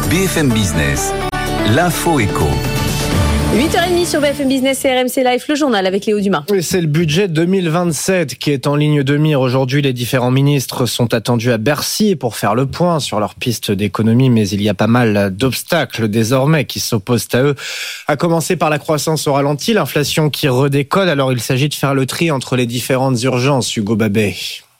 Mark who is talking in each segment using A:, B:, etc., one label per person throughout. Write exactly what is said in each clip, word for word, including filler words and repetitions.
A: B F M Business, l'info éco.
B: huit heures trente sur B F M Business et R M C Live, le journal avec Léo Dumas.
C: Et c'est le budget deux mille vingt-sept qui est en ligne de mire. Aujourd'hui, les différents ministres sont attendus à Bercy pour faire le point sur leur piste d'économie, mais il y a pas mal d'obstacles désormais qui s'opposent à eux. À commencer par la croissance au ralenti, l'inflation qui redécolle. Alors il s'agit de faire le tri entre les différentes urgences, Hugo Babet.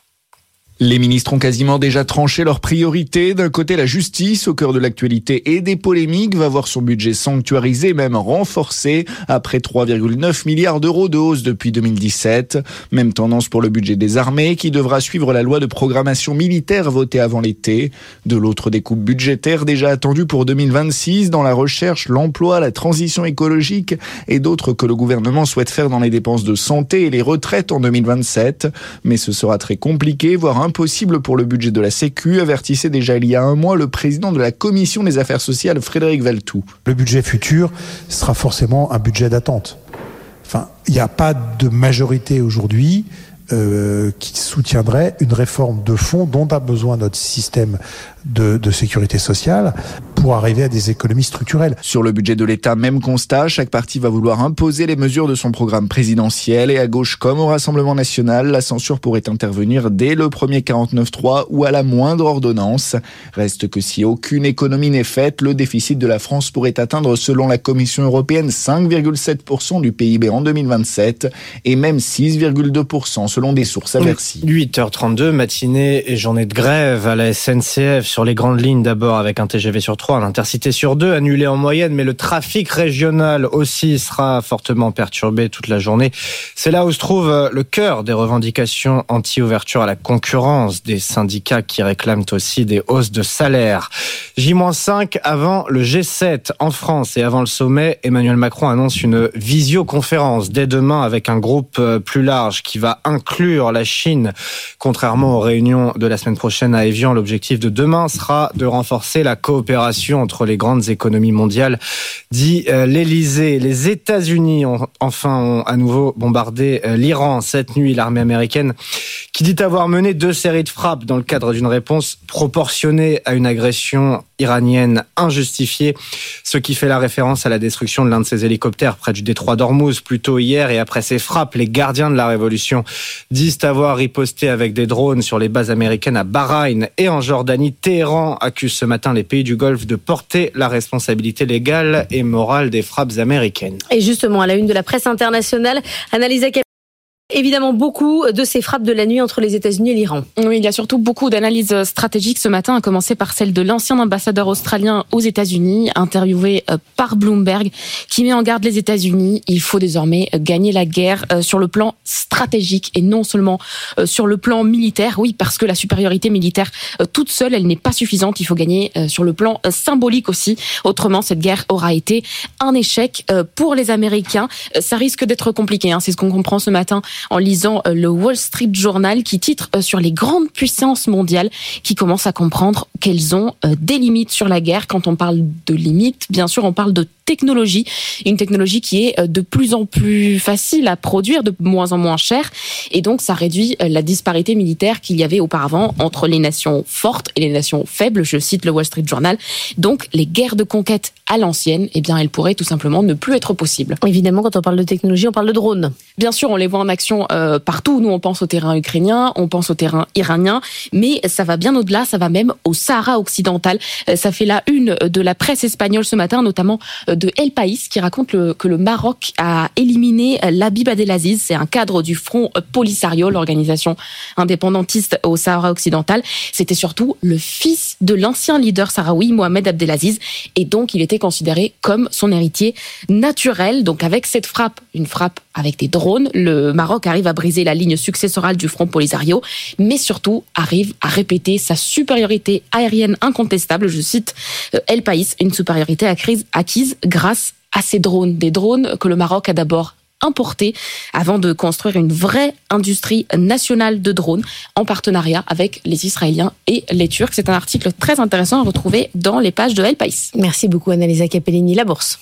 D: Les ministres ont quasiment déjà tranché leurs priorités. D'un côté, la justice, au cœur de l'actualité et des polémiques, va voir son budget sanctuarisé, même renforcé, après trois virgule neuf milliards d'euros de hausse depuis deux mille dix-sept. Même tendance pour le budget des armées, qui devra suivre la loi de programmation militaire votée avant l'été. De l'autre, des coupes budgétaires déjà attendues pour deux mille vingt-six dans la recherche, l'emploi, la transition écologique et d'autres que le gouvernement souhaite faire dans les dépenses de santé et les retraites en deux mille vingt-sept. Mais ce sera très compliqué, voire impossible pour le budget de la Sécu, avertissait déjà il y a un mois le président de la Commission des affaires sociales, Frédéric Valletoux.
E: Le budget futur sera forcément un budget d'attente. Enfin, il n'y a pas de majorité aujourd'hui euh, qui soutiendrait une réforme de fond dont a besoin notre système de, de sécurité sociale pour arriver à des économies structurelles.
D: Sur le budget de l'État, même constat, chaque parti va vouloir imposer les mesures de son programme présidentiel et à gauche comme au Rassemblement national, la censure pourrait intervenir dès le premier quarante-neuf trois ou à la moindre ordonnance. Reste que si aucune économie n'est faite, le déficit de la France pourrait atteindre, selon la Commission européenne, cinq virgule sept pour cent du P I B en deux mille vingt-sept et même six virgule deux pour cent selon des sources à Bercy.
C: huit heures trente-deux, matinée et journée de grève à la S N C F sur les grandes lignes, d'abord avec un T G V sur trois, l'Intercité sur deux, annulé en moyenne, mais le trafic régional aussi sera fortement perturbé toute la journée. C'est là où se trouve le cœur des revendications anti-ouverture à la concurrence des syndicats qui réclament aussi des hausses de salaire. J cinq avant le G sept en France et avant le sommet, Emmanuel Macron annonce une visioconférence dès demain avec un groupe plus large qui va inclure la Chine. Contrairement aux réunions de la semaine prochaine à Évian, l'objectif de demain sera de renforcer la coopération entre les grandes économies mondiales, dit l'Élysée. Les États-Unis ont enfin ont à nouveau bombardé l'Iran cette nuit. L'armée américaine qui dit avoir mené deux séries de frappes dans le cadre d'une réponse proportionnée à une agression iranienne injustifiée, ce qui fait la référence à la destruction de l'un de ses hélicoptères près du détroit d'Ormuz plus tôt hier. Et après ces frappes, les gardiens de la révolution disent avoir riposté avec des drones sur les bases américaines à Bahreïn et en Jordanie. Téhéran accuse ce matin les pays du Golfe de porter la responsabilité légale et morale des frappes américaines.
B: Et justement, à la une de la presse internationale, Annalisa Capellini, évidemment beaucoup de ces frappes de la nuit entre les États-Unis et l'Iran.
F: Oui, il y a surtout beaucoup d'analyses stratégiques ce matin, à commencer par celle de l'ancien ambassadeur australien aux États-Unis, interviewé par Bloomberg, qui met en garde les États-Unis. Il faut désormais gagner la guerre sur le plan stratégique et non seulement sur le plan militaire. Oui, parce que la supériorité militaire toute seule, elle n'est pas suffisante. Il faut gagner sur le plan symbolique aussi. Autrement, cette guerre aura été un échec pour les Américains. Ça risque d'être compliqué, hein. C'est ce qu'on comprend ce matin en lisant le Wall Street Journal qui titre sur les grandes puissances mondiales qui commencent à comprendre qu'elles ont des limites sur la guerre. Quand on parle de limites, bien sûr, on parle de technologie, une technologie qui est de plus en plus facile à produire, de moins en moins chère, et donc ça réduit la disparité militaire qu'il y avait auparavant entre les nations fortes et les nations faibles, je cite le Wall Street Journal. Donc les guerres de conquête à l'ancienne, eh bien elles pourraient tout simplement ne plus être possibles.
B: Évidemment, quand on parle de technologie, on parle de drones.
F: Bien sûr, on les voit en action euh, partout. Nous, on pense au terrain ukrainien, on pense au terrain iranien, mais ça va bien au-delà, ça va même au Sahara occidental. Ça fait la une de la presse espagnole ce matin, notamment de El País, qui raconte le, que le Maroc a éliminé Labib Abdelaziz. C'est un cadre du Front Polisario, l'organisation indépendantiste au Sahara occidental. C'était surtout le fils de l'ancien leader sahraoui, Mohamed Abdelaziz, et donc il était considéré comme son héritier naturel. Donc avec cette frappe, une frappe avec des drones, le Maroc arrive à briser la ligne successorale du Front Polisario, mais surtout arrive à répéter sa supériorité aérienne incontestable. Je cite El País, une supériorité acquise, acquise grâce à ces drones. Des drones que le Maroc a d'abord importés avant de construire une vraie industrie nationale de drones en partenariat avec les Israéliens et les Turcs. C'est un article très intéressant à retrouver dans les pages de El País.
B: Merci beaucoup Annalisa Capellini. La Bourse.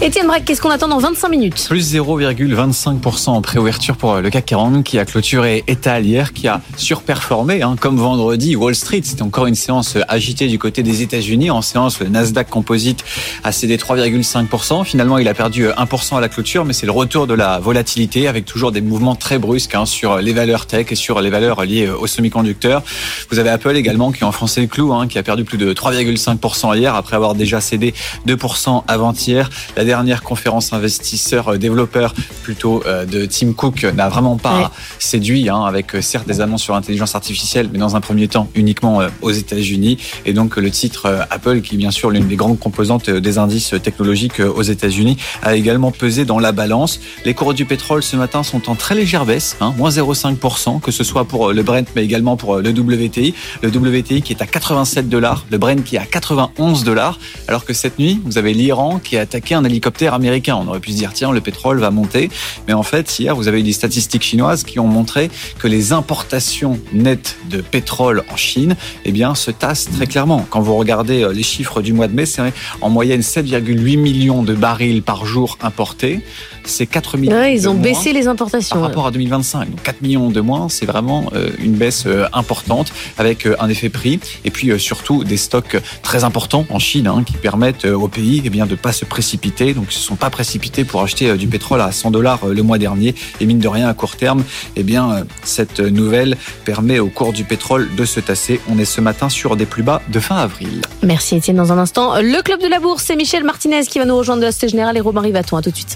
B: Étienne Braque, qu'est-ce qu'on attend dans vingt-cinq minutes?
G: Plus zéro virgule vingt-cinq pour cent en préouverture pour le C A C quarante qui a clôturé Etal hier, qui a surperformé, hein, comme vendredi. Wall Street, c'était encore une séance agitée du côté des États-Unis. En séance, le Nasdaq Composite a cédé trois virgule cinq pour cent. Finalement, il a perdu un pour cent à la clôture, mais c'est le retour de la volatilité avec toujours des mouvements très brusques hein, sur les valeurs tech et sur les valeurs liées aux semi-conducteurs. Vous avez Apple également qui a enfoncé le clou, hein, qui a perdu plus de trois virgule cinq pour cent hier après avoir déjà cédé deux pour cent avant-hier. La dernière conférence investisseurs développeurs plutôt euh, de Tim Cook n'a vraiment pas ouais. séduit, hein, avec euh, certes des annonces sur l'intelligence artificielle, mais dans un premier temps uniquement euh, aux États-Unis. Et donc le titre euh, Apple, qui est bien sûr l'une des grandes composantes euh, des indices technologiques euh, aux États-Unis, a également pesé dans la balance. Les cours du pétrole ce matin sont en très légère baisse, hein, moins zéro virgule cinq pour cent, que ce soit pour le Brent, mais également pour le W T I. Le W T I qui est à quatre-vingt-sept dollars, le Brent qui est à quatre-vingt-onze dollars, alors que cette nuit, vous avez l'Iran qui a attaqué un hélicoptère américain. On aurait pu se dire, tiens, le pétrole va monter. Mais en fait, hier, vous avez eu des statistiques chinoises qui ont montré que les importations nettes de pétrole en Chine, eh bien, se tassent très clairement. Quand vous regardez les chiffres du mois de mai, c'est en moyenne sept virgule huit millions de barils par jour importés. C'est quatre millions
B: ouais, ils ont
G: de
B: baissé les importations.
G: Par rapport à deux mille vingt-cinq. Donc quatre millions de moins, c'est vraiment euh, une baisse euh, importante avec euh, un effet prix. Et puis euh, surtout des stocks très importants en Chine hein, qui permettent euh, au pays eh bien, de ne pas se précipiter. Donc ils ne se sont pas précipités pour acheter euh, du pétrole à cent dollars euh, le mois dernier. Et mine de rien, à court terme, eh bien, euh, cette nouvelle permet au cours du pétrole de se tasser. On est ce matin sur des plus bas de fin avril.
B: Merci Étienne. Dans un instant, le Club de la Bourse, c'est Michel Martinez qui va nous rejoindre de la Société Générale et Robin Rivaton. À tout de suite.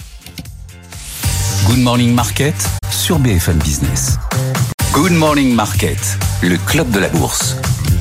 A: Good Morning Market sur B F M Business. Good Morning Market, le Club de la Bourse.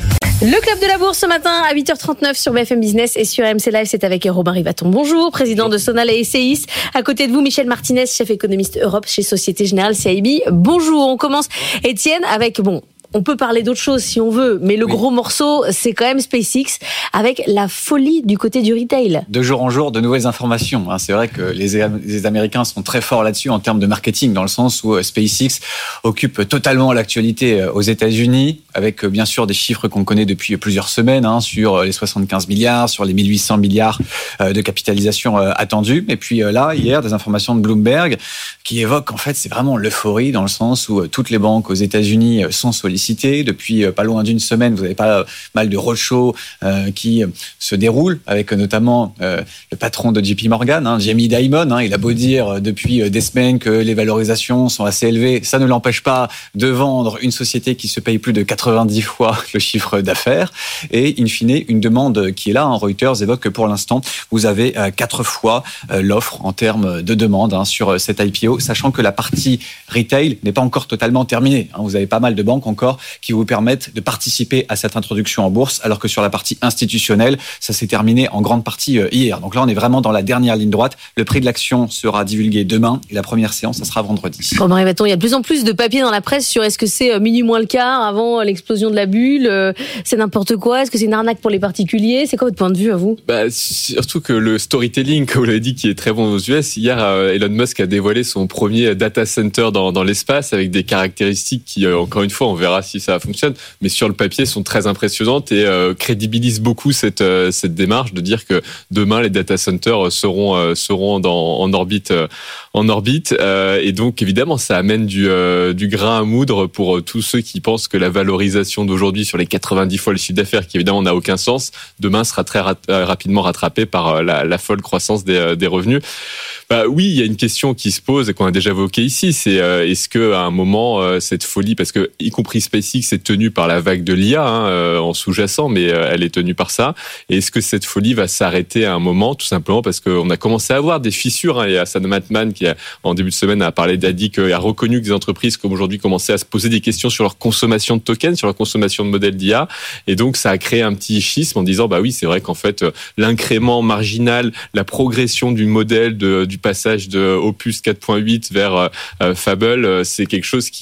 B: Le Club de la Bourse ce matin à huit heures trente-neuf sur B F M Business et sur R M C Live, c'est avec Robin Rivaton. Bonjour, président de Sonal et S C I S. À côté de vous, Michel Martinez, chef économiste Europe chez Société Générale C I B. Bonjour, on commence, Étienne, avec, bon, on peut parler d'autres choses si on veut, mais le oui. gros morceau, c'est quand même SpaceX avec la folie du côté du retail.
G: De jour en jour, de nouvelles informations. C'est vrai que les, les Américains sont très forts là-dessus en termes de marketing, dans le sens où SpaceX occupe totalement l'actualité aux États-Unis, avec bien sûr des chiffres qu'on connaît depuis plusieurs semaines, hein, sur les soixante-quinze milliards, sur les mille huit cents milliards de capitalisation attendue. Et puis là, hier, des informations de Bloomberg qui évoquent, en fait, c'est vraiment l'euphorie, dans le sens où toutes les banques aux États-Unis sont sollicitées. Depuis pas loin d'une semaine, vous avez pas mal de roadshows euh, qui se déroulent, avec notamment euh, le patron de J P Morgan, hein, Jamie Dimon. Hein, il a beau dire depuis des semaines que les valorisations sont assez élevées, ça ne l'empêche pas de vendre une société qui se paye plus de quatre-vingt-dix fois le chiffre d'affaires. Et in fine, une demande qui est là. Hein, Reuters évoque que pour l'instant, vous avez euh, quatre fois euh, l'offre en termes de demande hein, sur cet I P O, sachant que la partie retail n'est pas encore totalement terminée. Hein, vous avez pas mal de banques encore qui vous permettent de participer à cette introduction en bourse, alors que sur la partie institutionnelle, ça s'est terminé en grande partie hier. Donc là, on est vraiment dans la dernière ligne droite. Le prix de l'action sera divulgué demain et la première séance, ça sera vendredi.
B: Comment il y a de plus en plus de papiers dans la presse sur est-ce que c'est minuit moins le quart avant l'explosion de la bulle, c'est n'importe quoi, est-ce que c'est une arnaque pour les particuliers? C'est quoi votre point de vue à vous?
H: Bah, surtout que le storytelling, comme vous l'avez dit, qui est très bon aux U S. Hier, Elon Musk a dévoilé son premier data center dans, dans l'espace avec des caractéristiques qui, encore une fois, on verra si ça fonctionne, mais sur le papier sont très impressionnantes et euh, crédibilisent beaucoup cette euh, cette démarche de dire que demain les data centers seront euh, seront dans, en orbite euh, en orbite euh, et donc évidemment ça amène du euh, du grain à moudre pour euh, tous ceux qui pensent que la valorisation d'aujourd'hui sur les quatre-vingt-dix fois le chiffre d'affaires, qui évidemment n'a aucun sens, demain sera très ra- rapidement rattrapé par euh, la, la folle croissance des, euh, des revenus. Bah oui, il y a une question qui se pose et qu'on a déjà évoquée ici, c'est euh, est-ce que à un moment euh, cette folie, parce que y compris SpaceX est tenue par la vague de l'I A hein, euh, en sous-jacent, mais euh, elle est tenue par ça. Et est-ce que cette folie va s'arrêter à un moment, tout simplement parce qu'on a commencé à avoir des fissures. Hein, il y a Sam Altman qui a, en début de semaine a parlé d'A D I, qui a reconnu que des entreprises comme aujourd'hui commençaient à se poser des questions sur leur consommation de tokens, sur leur consommation de modèles d'I A, et donc ça a créé un petit schisme en disant bah oui c'est vrai qu'en fait l'incrément marginal, la progression du modèle de, du passage de Opus quatre point huit vers euh, Fable, c'est quelque chose qui euh,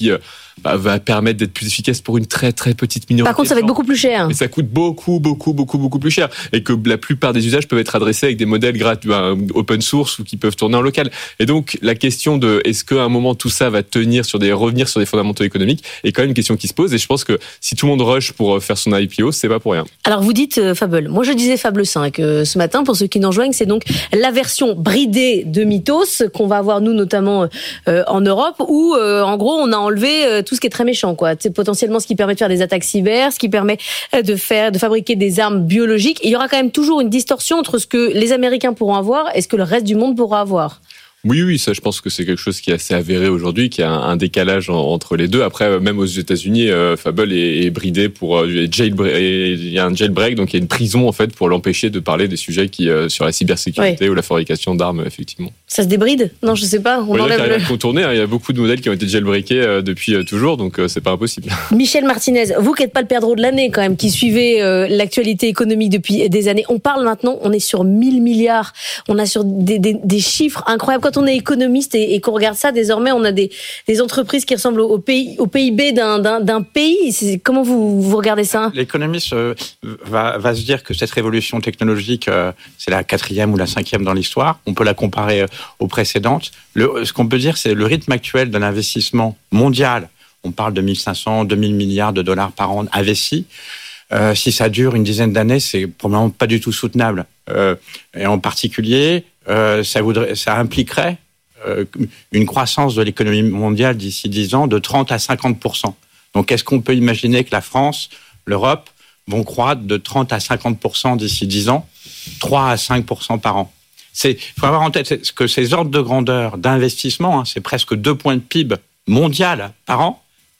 H: bah, va permettre d'être plus efficace pour une très très petite minorité.
B: Par contre, ça va être beaucoup plus cher.
H: Et ça coûte beaucoup, beaucoup, beaucoup, beaucoup plus cher. Et que la plupart des usages peuvent être adressés avec des modèles gratuits, bah, open source ou qui peuvent tourner en local. Et donc, la question de est-ce qu'à un moment tout ça va tenir sur des, revenir sur des fondamentaux économiques est quand même une question qui se pose. Et je pense que si tout le monde rush pour faire son I P O, c'est pas pour rien.
B: Alors, vous dites euh, Fable. Moi, je disais Fable cinq euh, ce matin. Pour ceux qui nous rejoignent, c'est donc la version bridée de Mythos qu'on va avoir, nous, notamment euh, en Europe, où, euh, en gros, on a enlevé euh, tout ce qui est très méchant, quoi. C'est potentiellement ce qui permet de faire des attaques cyber, ce qui permet de faire, de fabriquer des armes biologiques. Et il y aura quand même toujours une distorsion entre ce que les Américains pourront avoir et ce que le reste du monde pourra avoir.
H: Oui, oui, ça, je pense que c'est quelque chose qui est assez avéré aujourd'hui, qu'il y a un, un décalage en, entre les deux. Après, même aux États-Unis, euh, Fable est, est bridé pour euh, jailbreak. Il y a un jailbreak, donc il y a une prison en fait pour l'empêcher de parler des sujets qui euh, sur la cybersécurité oui. ou la fabrication d'armes, effectivement.
B: Ça se débride ? Non, je sais pas. On
H: oui,
B: enlève
H: là,
B: le...
H: contourné, hein, il y a beaucoup de modèles qui ont été jailbreakés euh, depuis euh, toujours, donc euh, c'est pas impossible.
B: Michel Martinez, vous qui n'êtes pas le perdreau de l'année quand même, qui suivez euh, l'actualité économique depuis des années. On parle maintenant, on est sur mille milliards. On a sur des, des, des chiffres incroyables. Quand on est économiste et, et qu'on regarde ça, désormais, on a des, des entreprises qui ressemblent au, pays, au P I B d'un, d'un, d'un pays. C'est, comment vous, vous regardez ça ?
I: L'économiste euh, va, va se dire que cette révolution technologique, euh, c'est la quatrième ou la cinquième dans l'histoire. On peut la comparer euh, aux précédentes. Le, ce qu'on peut dire, c'est le rythme actuel de l'investissement mondial. On parle de mille cinq cents, deux mille milliards de dollars par an investis. Euh, si ça dure une dizaine d'années, c'est probablement pas du tout soutenable. Euh, et en particulier, euh, ça, voudrait, ça impliquerait euh, une croissance de l'économie mondiale d'ici dix ans de trente à cinquante pour cent. Donc, est-ce qu'on peut imaginer que la France, l'Europe vont croître de trente à cinquante pour cent d'ici dix ans, trois à cinq pour cent par an? Il faut avoir en tête que ces ordres de grandeur d'investissement, hein, c'est presque deux points de P I B mondial par an.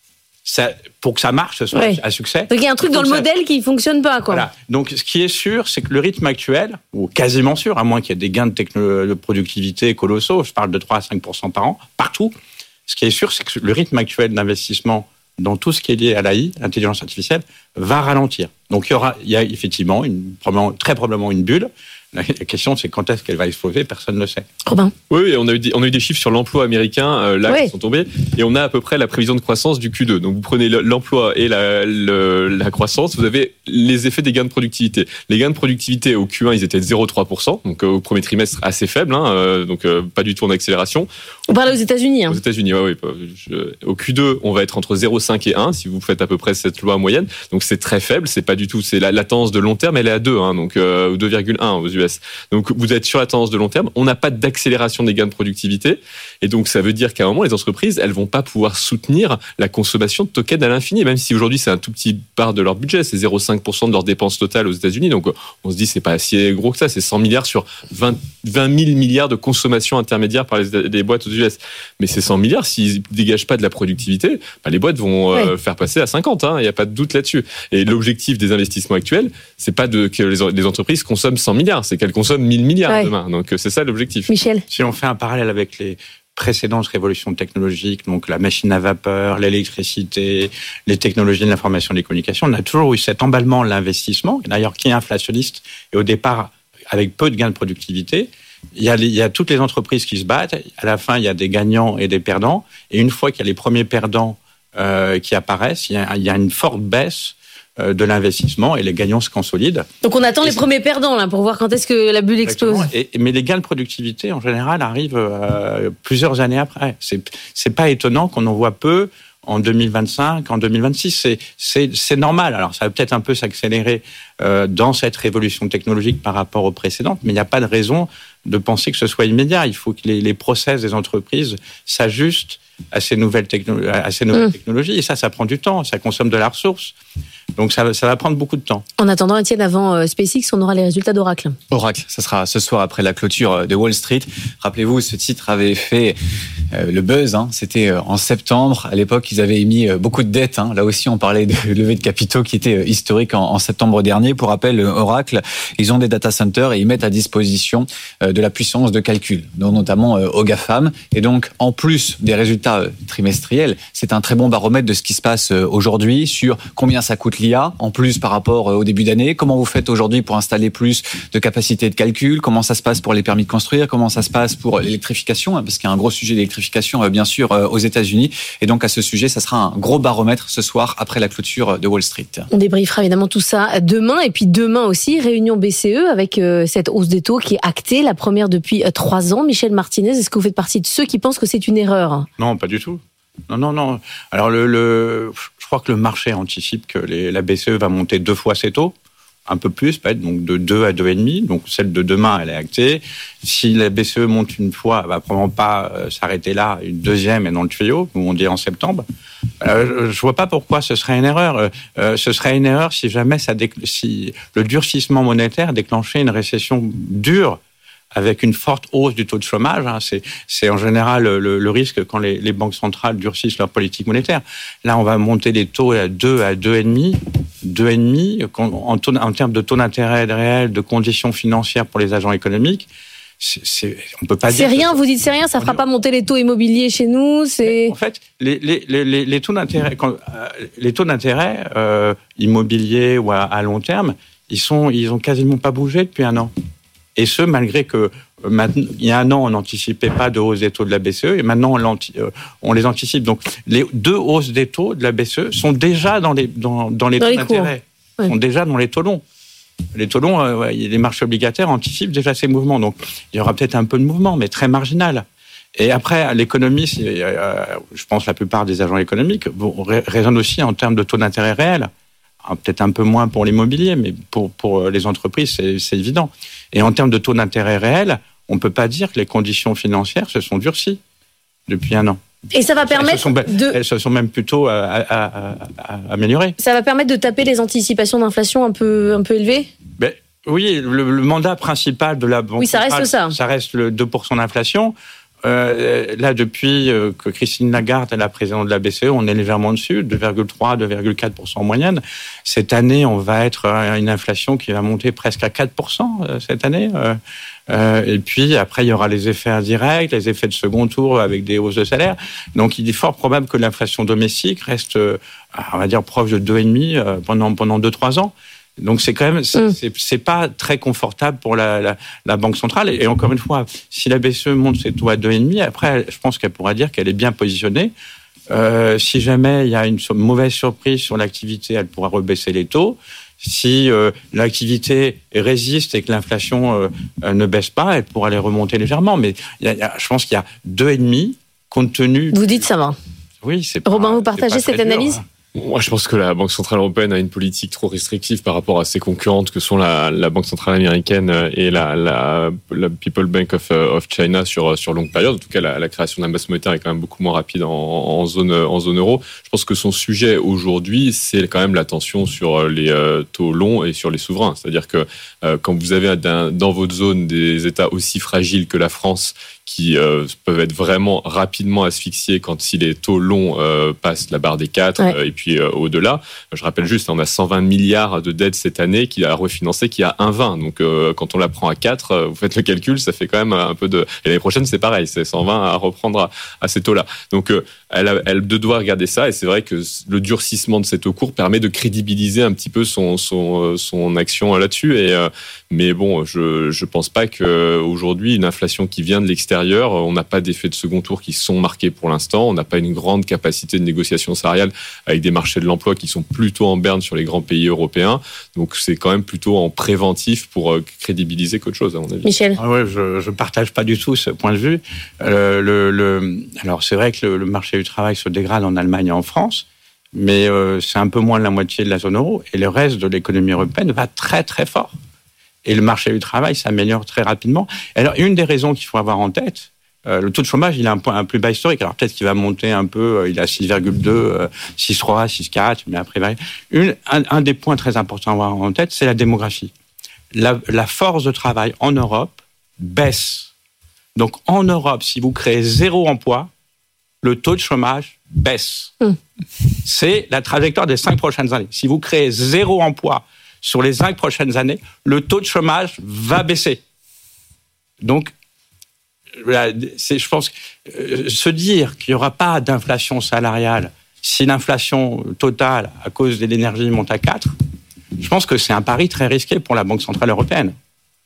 I: Ça, pour que ça marche, ce soit oui. un succès.
B: Donc il y a un truc dans le ça... modèle qui ne fonctionne pas, quoi.
I: Voilà. Donc ce qui est sûr, c'est que le rythme actuel, ou quasiment sûr, à moins qu'il y ait des gains de, techno... de productivité colossaux, je parle de trois à cinq pour cent par an, partout, ce qui est sûr, c'est que le rythme actuel d'investissement dans tout ce qui est lié à l'A I, l'intelligence artificielle, va ralentir. Donc il y aura, il y a effectivement, une, très probablement une bulle. La question, c'est quand est-ce qu'elle va exploser, personne ne le sait.
B: Robin.
H: Oui, on a eu des, on a eu des chiffres sur l'emploi américain, euh, là, oui. qui sont tombés, et on a à peu près la prévision de croissance du Q deux. Donc, vous prenez l'emploi et la, le, la croissance, vous avez les effets des gains de productivité. Les gains de productivité au Q un, ils étaient de zéro virgule trois pour cent, donc euh, au premier trimestre, assez faible, hein, euh, donc euh, pas du tout en accélération.
B: On parle aux États-Unis. Hein.
H: Aux États-Unis, oui, oui. Je, au Q deux, on va être entre zéro virgule cinq et un, si vous faites à peu près cette loi moyenne. Donc, c'est très faible, c'est pas du tout, c'est la, la tendance de long terme, elle est à deux, hein, donc euh, deux virgule un aux U S. Donc, vous êtes sur la tendance de long terme, on n'a pas d'accélération des gains de productivité, et donc ça veut dire qu'à un moment, les entreprises, elles vont pas pouvoir soutenir la consommation de tokens à l'infini, même si aujourd'hui c'est un tout petit part de leur budget, c'est zéro virgule cinq pour cent de leurs dépenses totales aux États-Unis, donc on se dit c'est pas si gros que ça, c'est cent milliards sur vingt mille milliards de consommation intermédiaire par les, les boîtes aux U S. Mais ces cent milliards, s'ils dégagent pas de la productivité, bah les boîtes vont euh, oui. faire passer à cinquante, hein, il n'y a pas de doute là-dessus. Et l'objectif des investissements actuels, c'est pas de, que les, les entreprises consomment cent milliards, c'est qu'elles consomment mille milliards ouais. demain. Donc c'est ça l'objectif.
B: Michel.
I: Si on fait un parallèle avec les précédentes révolutions technologiques, donc la machine à vapeur, l'électricité, les technologies de l'information et des communications, on a toujours eu cet emballement de l'investissement, d'ailleurs qui est inflationniste, et au départ avec peu de gains de productivité. Il y a, les, il y a toutes les entreprises qui se battent, à la fin il y a des gagnants et des perdants, et une fois qu'il y a les premiers perdants euh, qui apparaissent, il y, a, il y a une forte baisse de l'investissement et les gagnants se consolident.
B: Donc on attend et les premiers perdants là pour voir quand est-ce que la bulle explose.
I: Et, mais les gains de productivité en général arrivent euh, plusieurs années après. C'est c'est pas étonnant qu'on en voit peu en deux mille vingt-cinq, en deux mille vingt-six. C'est c'est c'est normal. Alors ça va peut-être un peu s'accélérer euh, dans cette révolution technologique par rapport aux précédentes, mais il n'y a pas de raison de penser que ce soit immédiat. Il faut que les, les process des entreprises s'ajustent à ces nouvelles, techno- à ces nouvelles mmh. technologies. Et ça, ça prend du temps, ça consomme de la ressource. Donc ça, ça va prendre beaucoup de temps.
B: En attendant, Étienne, avant euh, SpaceX, on aura les résultats d'Oracle.
G: Oracle, ça sera ce soir après la clôture de Wall Street. Rappelez-vous, ce titre avait fait euh, le buzz, hein. C'était euh, en septembre. À l'époque, ils avaient émis euh, beaucoup de dettes. Hein. Là aussi, on parlait de levée de capitaux qui était euh, historique en, en septembre dernier. Pour rappel, euh, Oracle, ils ont des data centers et ils mettent à disposition euh, de la puissance de calcul, dont notamment euh, au GAFAM. Et donc, en plus des résultats résultats euh, trimestriels, c'est un très bon baromètre de ce qui se passe euh, aujourd'hui sur combien ça coûte l'I A, en plus par rapport euh, au début d'année, comment vous faites aujourd'hui pour installer plus de capacités de calcul, comment ça se passe pour les permis de construire, comment ça se passe pour l'électrification, hein, parce qu'il y a un gros sujet d'électrification, euh, bien sûr, euh, aux États-Unis. Et donc, à ce sujet, ça sera un gros baromètre ce soir après la clôture de Wall Street.
B: On débriefera évidemment tout ça demain. Et puis demain aussi, réunion B C E avec euh, cette hausse des taux qui est actée, la première depuis euh, trois ans. Michel Martinez, est-ce que vous faites partie de ceux qui pensent que c'est une erreur ?
I: Non, pas du tout. Non, non, non. Alors, le, le, je crois que le marché anticipe que les, la B C E va monter deux fois ses taux. Un peu plus, peut-être, donc de deux à deux virgule cinq. Donc, celle de demain, elle est actée. Si la B C E monte une fois, elle va probablement pas euh, s'arrêter là. Une deuxième est dans le tuyau, comme on dit en septembre. Euh, je vois pas pourquoi ce serait une erreur. Euh, ce serait une erreur si jamais ça décl- si le durcissement monétaire déclenchait une récession dure, avec une forte hausse du taux de chômage. Hein. C'est, c'est en général le, le risque quand les, les banques centrales durcissent leur politique monétaire. Là, on va monter les taux à deux à deux virgule cinq. deux virgule cinq, en, taux, en termes de taux d'intérêt réel, de conditions financières pour les agents économiques, c'est, c'est, on peut pas
B: c'est
I: dire...
B: C'est rien, vous dites c'est rien, ça fera pas monter les taux immobiliers chez nous, c'est...
I: En fait, les, les, les, les taux d'intérêt, quand, euh, les taux d'intérêt euh, immobiliers ou à, à long terme, ils sont, ils ont quasiment pas bougé depuis un an. Et ce, malgré que maintenant, il y a un an, on n'anticipait pas de hausse des taux de la B C E, et maintenant, on, euh, on les anticipe. Donc, les deux hausses des taux de la B C E sont déjà dans les, dans, dans les
B: dans
I: taux
B: les
I: d'intérêt,
B: ouais.
I: sont déjà dans les taux longs. Les taux longs, euh, les marchés obligataires anticipent déjà ces mouvements. Donc, il y aura peut-être un peu de mouvement, mais très marginal. Et après, l'économie, euh, je pense que la plupart des agents économiques bon, raisonnent aussi en termes de taux d'intérêt réel. Peut-être un peu moins pour l'immobilier, mais pour, pour les entreprises, c'est, c'est évident. Et en termes de taux d'intérêt réel, on ne peut pas dire que les conditions financières se sont durcies depuis un an.
B: Et ça va permettre
I: elles se sont,
B: de...
I: Elles se sont même plutôt à, à, à, à améliorer.
B: Ça va permettre de taper les anticipations d'inflation un peu, un peu élevées ?
I: Ben, oui, le, le mandat principal de la Banque
B: oui, ça reste
I: centrale,
B: ça.
I: ça reste le deux pour cent d'inflation. Euh, là, depuis euh, que Christine Lagarde est la présidente de la B C E, on est légèrement dessus, deux virgule trois, deux virgule quatre pour cent en moyenne. Cette année, on va être à une inflation qui va monter presque à quatre pour cent euh, cette année. Euh, euh, et puis, après, il y aura les effets indirects, les effets de second tour avec des hausses de salaire. Donc, il est fort probable que l'inflation domestique reste, euh, on va dire, proche de deux virgule cinq euh, pendant, pendant deux à trois ans. Donc c'est quand même c'est, mmh. c'est, c'est pas très confortable pour la, la, la Banque centrale et, et encore une fois si la B C E monte ses taux à deux virgule cinq après je pense qu'elle pourra dire qu'elle est bien positionnée. Euh, si jamais il y a une mauvaise surprise sur l'activité, elle pourra rebaisser les taux. Si euh, l'activité résiste et que l'inflation euh, ne baisse pas, elle pourra les remonter légèrement. Mais il y a, il y a, je pense qu'il y a deux virgule cinq compte tenu.
B: Vous dites ça va.
I: Oui, c'est pas.
B: Robin, vous partagez cette
I: dur,
B: analyse?
I: Hein.
H: Moi, je pense que la Banque centrale européenne a une politique trop restrictive par rapport à ses concurrentes que sont la, la Banque centrale américaine et la, la, la People Bank of, of China sur, sur longue période. En tout cas, la, la création d'un base monétaire est quand même beaucoup moins rapide en, en, zone, en zone euro. Je pense que son sujet aujourd'hui, c'est quand même l'attention sur les euh, taux longs et sur les souverains. C'est-à-dire que euh, quand vous avez dans votre zone des États aussi fragiles que la France, qui euh, peuvent être vraiment rapidement asphyxiés quand si les taux longs euh, passent la barre des quatre ouais. euh, et puis euh, au-delà. Je rappelle juste, on a cent vingt milliards de dettes cette année qui a refinancé qui a un virgule vingt. Donc euh, quand on la prend à quatre, euh, vous faites le calcul, ça fait quand même un peu de... Et l'année prochaine, c'est pareil, c'est cent vingt à reprendre à, à ces taux-là. Donc euh, elle, a, elle doit regarder ça et c'est vrai que le durcissement de ces taux courts permet de crédibiliser un petit peu son, son, son action là-dessus. Et, euh, mais bon, je ne pense pas qu'aujourd'hui, une inflation qui vient de l'extérieur, on n'a pas d'effets de second tour qui sont marqués pour l'instant. On n'a pas une grande capacité de négociation salariale avec des marchés de l'emploi qui sont plutôt en berne sur les grands pays européens. Donc, c'est quand même plutôt en préventif pour crédibiliser qu'autre chose, à mon avis.
B: Michel.
I: Ah ouais, je ne partage pas du tout ce point de vue. Euh, le, le, alors, c'est vrai que le, le marché du travail se dégrade en Allemagne et en France, mais euh, c'est un peu moins de la moitié de la zone euro et le reste de l'économie européenne va très, très fort. Et le marché du travail s'améliore très rapidement. Alors, une des raisons qu'il faut avoir en tête, euh, le taux de chômage, il a un point un plus bas historique. Alors, peut-être qu'il va monter un peu, euh, il a six virgule deux, euh, six virgule trois, six virgule quatre, mais après, une, un, un des points très importants à avoir en tête, c'est la démographie. La, la force de travail en Europe baisse. Donc, en Europe, si vous créez zéro emploi, le taux de chômage baisse. Mmh. C'est la trajectoire des cinq prochaines années. Si vous créez zéro emploi, sur les cinq prochaines années, le taux de chômage va baisser. Donc, c'est, je pense, euh, se dire qu'il n'y aura pas d'inflation salariale si l'inflation totale à cause de l'énergie monte à quatre, je pense que c'est un pari très risqué pour la Banque centrale européenne.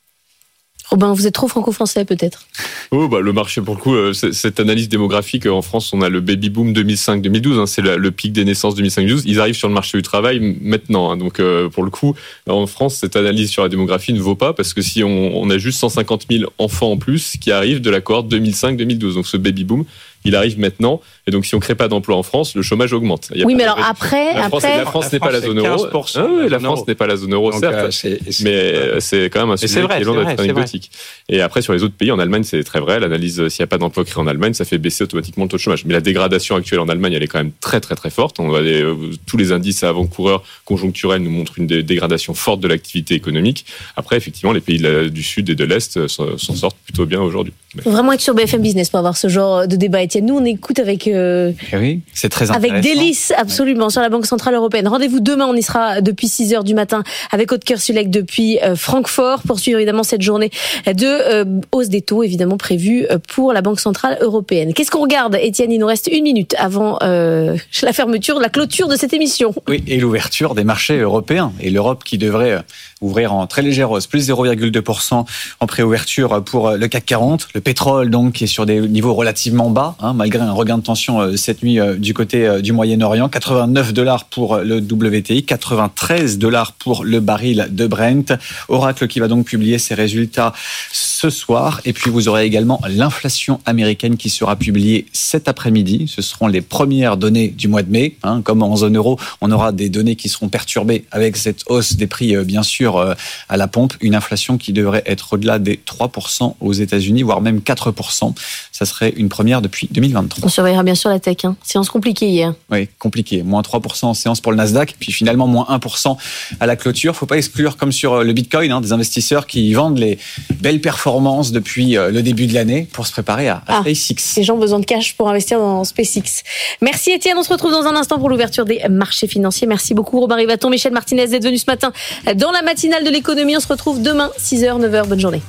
B: Robin, vous êtes trop franco-français peut-être?
H: Oh, bah, le marché, pour le coup, euh, cette analyse démographique, en France, on a le baby boom deux mille cinq deux mille douze, hein, c'est le, le pic des naissances deux mille cinq deux mille douze. Ils arrivent sur le marché du travail maintenant. Hein, donc, euh, pour le coup, en France, cette analyse sur la démographie ne vaut pas parce que si on, on a juste cent cinquante mille enfants en plus qui arrivent de la cohorte deux mille cinq deux mille douze, donc ce baby boom, il arrive maintenant. Et donc, si on ne crée pas d'emploi en France, le chômage augmente.
B: Oui, mais alors après,
H: la France,
B: après,
H: la France n'est pas la zone euro. Ah oui, la France n'est pas la zone euro, certes. Euh, c'est, c'est, mais c'est quand même un sujet
I: vrai,
H: qui est loin d'être anecdotique. Et après, sur les autres pays, en Allemagne, c'est très vrai. L'analyse, s'il n'y a pas d'emploi créé en Allemagne, ça fait baisser automatiquement le taux de chômage. Mais la dégradation actuelle en Allemagne, elle est quand même très, très, très forte. On va les, tous les indices avant-coureurs conjoncturels nous montrent une dégradation forte de l'activité économique. Après, effectivement, les pays du Sud et de l'Est s'en sortent plutôt bien aujourd'hui.
B: Il faut vraiment être sur B F M Business pour avoir ce genre de débat, Étienne. Nous, on écoute avec, euh,
G: oui, c'est très intéressant.
B: Avec délice, absolument, sur la Banque Centrale Européenne. Rendez-vous demain, on y sera depuis six heures du matin avec Oetker Sulek depuis euh, Francfort pour suivre évidemment cette journée de euh, hausse des taux, évidemment prévue pour la Banque Centrale Européenne. Qu'est-ce qu'on regarde, Étienne? Il nous reste une minute avant euh, la fermeture, la clôture de cette émission.
G: Oui, et l'ouverture des marchés européens. Et l'Europe qui devrait ouvrir en très légère hausse, plus zéro virgule deux pour cent en préouverture pour le C A C quarante. Le pétrole, donc, qui est sur des niveaux relativement bas, hein, malgré un regain de tension euh, cette nuit euh, du côté euh, du Moyen-Orient. quatre-vingt-neuf dollars pour le W T I, quatre-vingt-treize dollars pour le baril de Brent. Oracle qui va donc publier ses résultats ce soir. Et puis, vous aurez également l'inflation américaine qui sera publiée cet après-midi. Ce seront les premières données du mois de mai. Hein, comme en zone euro, on aura des données qui seront perturbées avec cette hausse des prix, euh, bien sûr, euh, à la pompe. Une inflation qui devrait être au-delà des trois pour cent aux États-Unis, voire même quatre pour cent. Ça serait une première depuis deux mille vingt-trois.
B: On surveillera bien sûr la tech. Hein. Séance compliquée hier.
G: Oui, compliqué. Moins trois pour cent en séance pour le Nasdaq, puis finalement moins un pour cent à la clôture. Faut pas exclure, comme sur le Bitcoin, hein, des investisseurs qui vendent les belles performances depuis le début de l'année pour se préparer à, à ah, SpaceX.
B: Les gens ont besoin de cash pour investir dans SpaceX. Merci Étienne. On se retrouve dans un instant pour l'ouverture des marchés financiers. Merci beaucoup Robin Rivaton, Michel Martinez d'être venu ce matin dans la matinale de l'économie. On se retrouve demain, six heures, neuf heures. Bonne journée.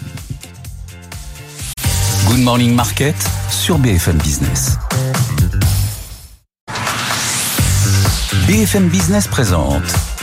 A: Good Morning Market sur B F M Business. B F M Business présente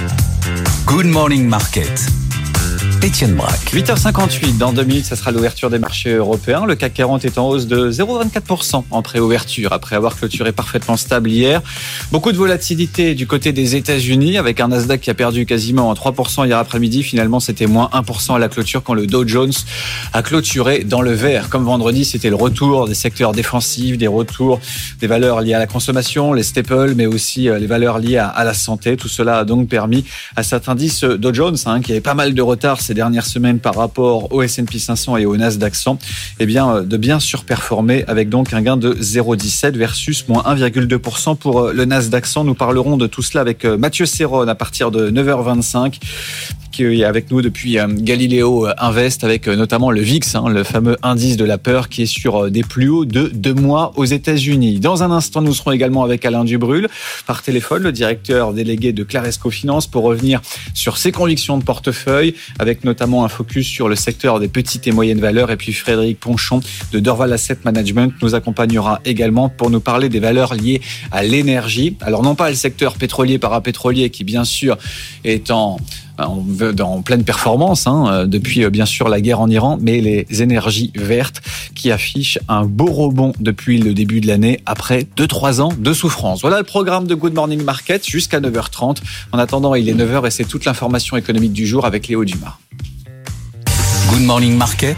A: Good Morning Market. Étienne Braque.
G: huit heures cinquante-huit, dans deux minutes, ça sera l'ouverture des marchés européens. Le C A C quarante est en hausse de zéro virgule vingt-quatre pour cent en préouverture, après avoir clôturé parfaitement stable hier. Beaucoup de volatilité du côté des États-Unis, avec un Nasdaq qui a perdu quasiment trois pour cent hier après-midi. Finalement, c'était moins un pour cent à la clôture quand le Dow Jones a clôturé dans le vert. Comme vendredi, c'était le retour des secteurs défensifs, des retours des valeurs liées à la consommation, les staples, mais aussi les valeurs liées à, à la santé. Tout cela a donc permis à cet indice Dow Jones, hein, qui avait pas mal de retard ces dernières semaines par rapport au S and P cinq cents et au Nasdaq cent, eh bien, de bien surperformer avec donc un gain de zéro virgule dix-sept versus moins un virgule deux pour cent pour le Nasdaq cent. Nous parlerons de tout cela avec Mathieu Serron à partir de neuf heures vingt-cinq. Qui est avec nous depuis Galileo Invest, avec notamment le V I X, hein, le fameux indice de la peur qui est sur des plus hauts de deux mois aux États-Unis. Dans un instant, nous serons également avec Alain Dubrul, par téléphone, le directeur délégué de Claresco Finance, pour revenir sur ses convictions de portefeuille, avec notamment un focus sur le secteur des petites et moyennes valeurs. Et puis Frédéric Ponchon de Dorval Asset Management nous accompagnera également pour nous parler des valeurs liées à l'énergie. Alors non pas le secteur pétrolier parapétrolier qui bien sûr est en en pleine performance hein, depuis bien sûr la guerre en Iran, mais les énergies vertes qui affichent un beau rebond depuis le début de l'année après deux trois ans de souffrance. Voilà le programme de Good Morning Market jusqu'à neuf heures trente. En attendant, il est neuf heures et c'est toute l'information économique du jour avec Léo Dumas.
A: Good Morning Market,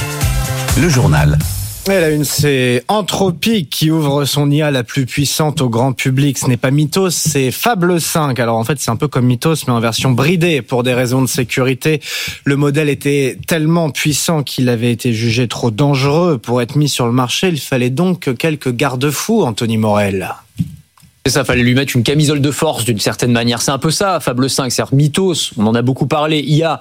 A: le journal.
C: Et la une, c'est Anthropic qui ouvre son I A la plus puissante au grand public. Ce n'est pas Mythos, c'est Fable cinq. Alors en fait, c'est un peu comme Mythos, mais en version bridée pour des raisons de sécurité. Le modèle était tellement puissant qu'il avait été jugé trop dangereux pour être mis sur le marché. Il fallait donc quelques garde-fous, Anthony Morel.
J: Ça, fallait lui mettre une camisole de force d'une certaine manière. C'est un peu ça, Fable cinq. C'est-à-dire Mythos, on en a beaucoup parlé. I A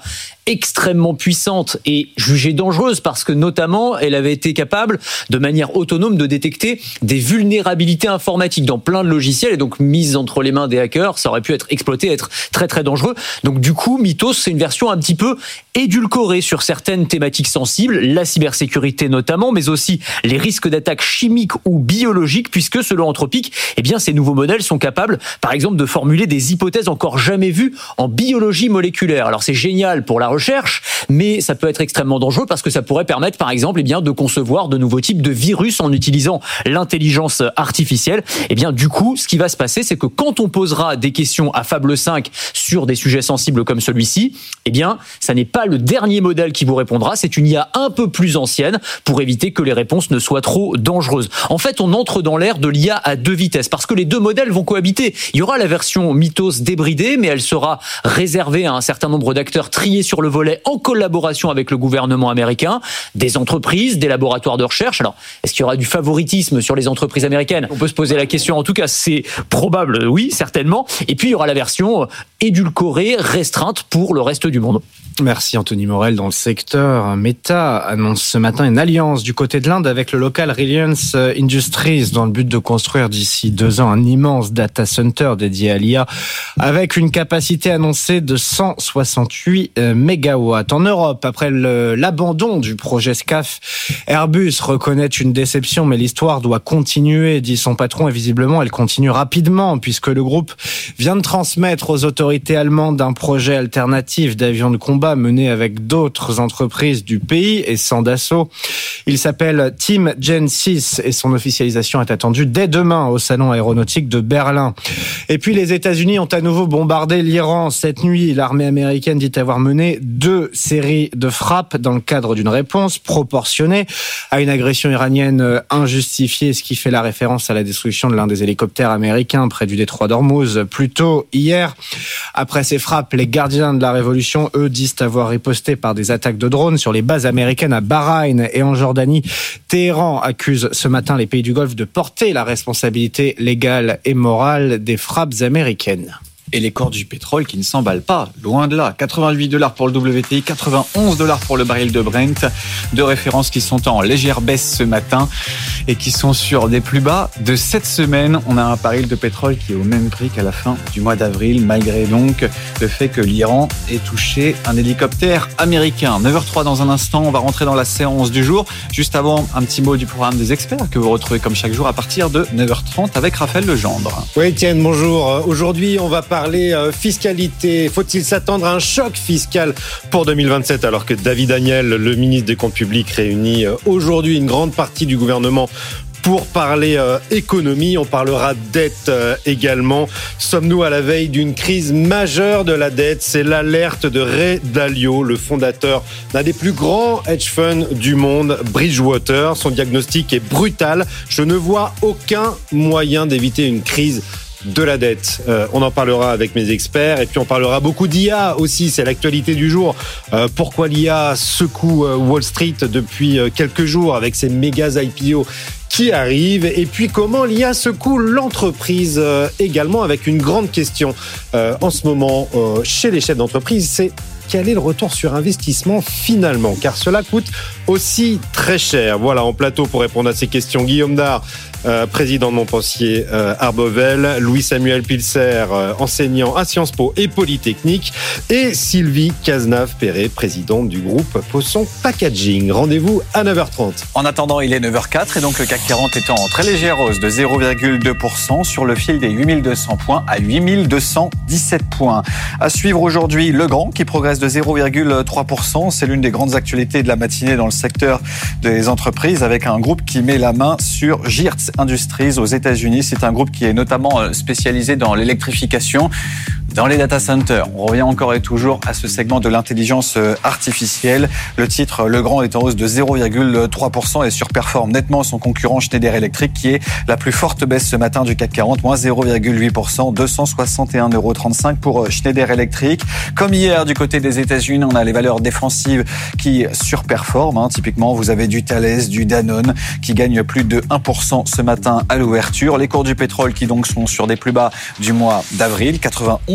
J: extrêmement puissante et jugée dangereuse parce que notamment elle avait été capable de manière autonome de détecter des vulnérabilités informatiques dans plein de logiciels et donc mise entre les mains des hackers, ça aurait pu être exploité, être très très dangereux. Donc du coup, Mythos, c'est une version un petit peu édulcorée sur certaines thématiques sensibles, la cybersécurité notamment, mais aussi les risques d'attaques chimiques ou biologiques, puisque selon Anthropic, eh bien ces nouveaux modèles sont capables, par exemple, de formuler des hypothèses encore jamais vues en biologie moléculaire. Alors c'est génial pour la recherche, mais ça peut être extrêmement dangereux parce que ça pourrait permettre, par exemple, eh bien de concevoir de nouveaux types de virus en utilisant l'intelligence artificielle. Eh bien du coup, ce qui va se passer, c'est que quand on posera des questions à Fable cinq sur des sujets sensibles comme celui-ci, eh bien ça n'est pas le dernier modèle qui vous répondra, c'est une I A un peu plus ancienne pour éviter que les réponses ne soient trop dangereuses. En fait, on entre dans l'ère de l'I A à deux vitesses parce que les deux modèles vont cohabiter. Il y aura la version Mythos débridée, mais elle sera réservée à un certain nombre d'acteurs triés sur le volet en collaboration avec le gouvernement américain, des entreprises, des laboratoires de recherche. Alors, est-ce qu'il y aura du favoritisme sur les entreprises américaines ? On peut se poser la question. En tout cas, c'est probable, oui, certainement. Et puis, il y aura la version édulcorée, restreinte pour le reste du monde.
C: Merci Anthony Morel. Dans le secteur, Meta annonce ce matin une alliance du côté de l'Inde avec le local Reliance Industries dans le but de construire d'ici deux ans un immense data center dédié à l'I A avec une capacité annoncée de cent soixante-huit mégawatts. En Europe, après le, l'abandon du projet SCAF, Airbus reconnaît une déception, mais l'histoire doit continuer, dit son patron, et visiblement elle continue rapidement puisque le groupe vient de transmettre aux autorités allemandes un projet alternatif d'avion de combat mené avec d'autres entreprises du pays et sans Dassault. Il s'appelle Team Gen six et son officialisation est attendue dès demain au salon aéronautique de Berlin. Et puis les États-Unis ont à nouveau bombardé l'Iran cette nuit. L'armée américaine dit avoir mené deux séries de frappes dans le cadre d'une réponse proportionnée à une agression iranienne injustifiée, ce qui fait la référence à la destruction de l'un des hélicoptères américains près du détroit d'Ormuz plus tôt hier. Après ces frappes, les gardiens de la révolution, eux, disent avoir riposté par des attaques de drones sur les bases américaines à Bahreïn et en Jordanie. Téhéran accuse ce matin les pays du Golfe de porter la responsabilité légale et morale des frappes américaines.
G: Et les cours du pétrole qui ne s'emballent pas, loin de là. quatre-vingt-huit dollars pour le W T I, quatre-vingt-onze dollars pour le baril de Brent. Deux références qui sont en légère baisse ce matin et qui sont sur des plus bas de cette semaine. On a un baril de pétrole qui est au même prix qu'à la fin du mois d'avril, malgré donc le fait que l'Iran ait touché un hélicoptère américain. neuf heures zéro trois dans un instant, on va rentrer dans la séance du jour. Juste avant, un petit mot du programme des experts que vous retrouvez comme chaque jour à partir de neuf heures trente avec Raphaël Legendre.
K: Oui, Étienne, bonjour. Aujourd'hui, on va parler fiscalité. Faut-il s'attendre à un choc fiscal pour deux mille vingt-sept alors que David Daniel, le ministre des Comptes publics, réunit aujourd'hui une grande partie du gouvernement pour parler euh, économie? On parlera dette euh, également. Sommes-nous à la veille d'une crise majeure de la dette? C'est l'alerte de Ray Dalio, le fondateur d'un des plus grands hedge funds du monde, Bridgewater. Son diagnostic est brutal. Je ne vois aucun moyen d'éviter une crise de la dette. Euh, on en parlera avec mes experts et puis on parlera beaucoup d'I A aussi, c'est l'actualité du jour. Euh, pourquoi l'I A secoue euh, Wall Street depuis euh, quelques jours avec ses méga I P O qui arrivent et puis comment l'I A secoue l'entreprise euh, également avec une grande question euh, en ce moment euh, chez les chefs d'entreprise, c'est quel est le retour sur investissement finalement, car cela coûte aussi très cher. Voilà, en plateau pour répondre à ces questions, Guillaume Dard, euh, président de Montpensier euh, Arbovel, Louis-Samuel Pilser, euh, enseignant à Sciences Po et Polytechnique, et Sylvie Cazenave-Perret, présidente du groupe Posson Packaging. Rendez-vous à neuf heures trente.
G: En attendant, il est neuf heures quatre et donc le C A C quarante est en très légère hausse de zéro virgule deux pour cent sur le fil des huit mille deux cents points à huit mille deux cent dix-sept points. À suivre aujourd'hui, Legrand qui progresse de zéro virgule trois pour cent. C'est l'une des grandes actualités de la matinée dans le secteur des entreprises avec un groupe qui met la main sur Geertz Industries aux États-Unis. C'est un groupe qui est notamment spécialisé dans l'électrification, dans les data centers. On revient encore et toujours à ce segment de l'intelligence artificielle. Le titre Legrand est en hausse de zéro virgule trois pour cent et surperforme nettement son concurrent Schneider Electric qui est la plus forte baisse ce matin du C A C quarante, moins zéro virgule huit pour cent, deux cent soixante et un euros trente-cinq pour Schneider Electric. Comme hier du côté des États-Unis, on a les valeurs défensives qui surperforment. Hein. Typiquement, vous avez du Thales, du Danone qui gagnent plus de un pour cent ce matin à l'ouverture. Les cours du pétrole qui donc sont sur des plus bas du mois d'avril, quatre-vingt-onze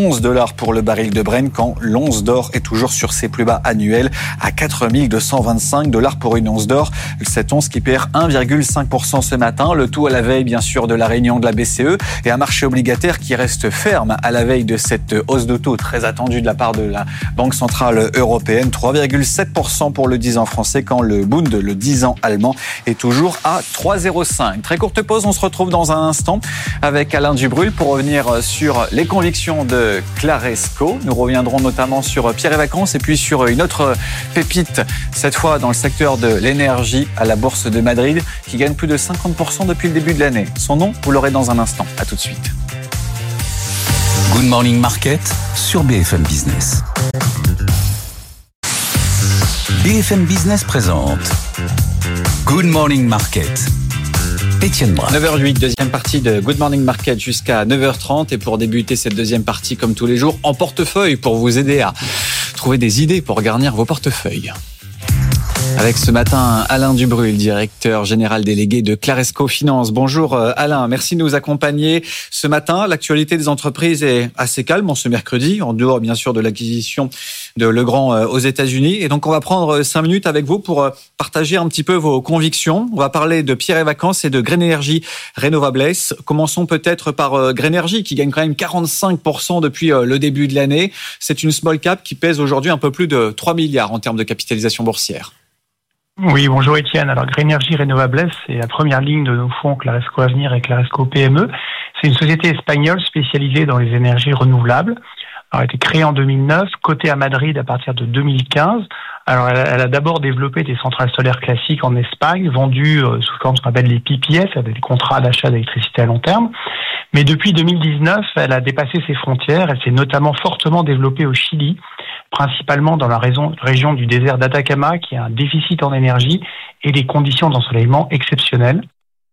G: onze dollars pour le baril de Brent, quand l'once d'or est toujours sur ses plus bas annuels à quatre mille deux cent vingt-cinq dollars pour une once d'or. Cette once qui perd un virgule cinq pour cent ce matin. Le tout à la veille, bien sûr, de la réunion de la B C E et un marché obligataire qui reste ferme à la veille de cette hausse de taux très attendue de la part de la Banque centrale européenne. trois virgule sept pour cent pour le dix ans français, quand le Bund, le dix ans allemand, est toujours à trois virgule zéro cinq. Très courte pause, on se retrouve dans un instant avec Alain Dubrul pour revenir sur les convictions de Claresco. Nous reviendrons notamment sur Pierre et Vacances et puis sur une autre pépite, cette fois dans le secteur de l'énergie à la Bourse de Madrid, qui gagne plus de cinquante pour cent depuis le début de l'année. Son nom, vous l'aurez dans un instant. À tout de suite.
A: Good Morning Market sur B F M Business. B F M Business présente Good Morning Market. Étienne Braque.
G: neuf heures huit, deuxième partie de Good Morning Market jusqu'à neuf heures trente. Et pour débuter cette deuxième partie, comme tous les jours, en portefeuille pour vous aider à trouver des idées pour garnir vos portefeuilles. Avec ce matin Alain Dubrul, directeur général délégué de Claresco Finance. Bonjour Alain, merci de nous accompagner ce matin. L'actualité des entreprises est assez calme en ce mercredi, en dehors bien sûr de l'acquisition de Legrand aux États-Unis. Et donc on va prendre cinq minutes avec vous pour partager un petit peu vos convictions. On va parler de Pierre et Vacances et de Green Energy Renovables. Commençons peut-être par Green Energy qui gagne quand même quarante-cinq pour cent depuis le début de l'année. C'est une small cap qui pèse aujourd'hui un peu plus de trois milliards en termes de capitalisation boursière.
L: Oui, bonjour Étienne. Alors Green Energy Renovables, c'est la première ligne de nos fonds Claresco Avenir et Claresco P M E. C'est une société espagnole spécialisée dans les énergies renouvelables. Alors, elle a été créée en deux mille neuf, cotée à Madrid à partir de deux mille quinze. Alors, elle a, elle a d'abord développé des centrales solaires classiques en Espagne, vendues euh, sous forme ce qu'on appelle les P P S, des contrats d'achat d'électricité à long terme. Mais depuis deux mille dix-neuf, elle a dépassé ses frontières. Elle s'est notamment fortement développée au Chili, principalement dans la raison, région du désert d'Atacama, qui a un déficit en énergie et des conditions d'ensoleillement exceptionnelles.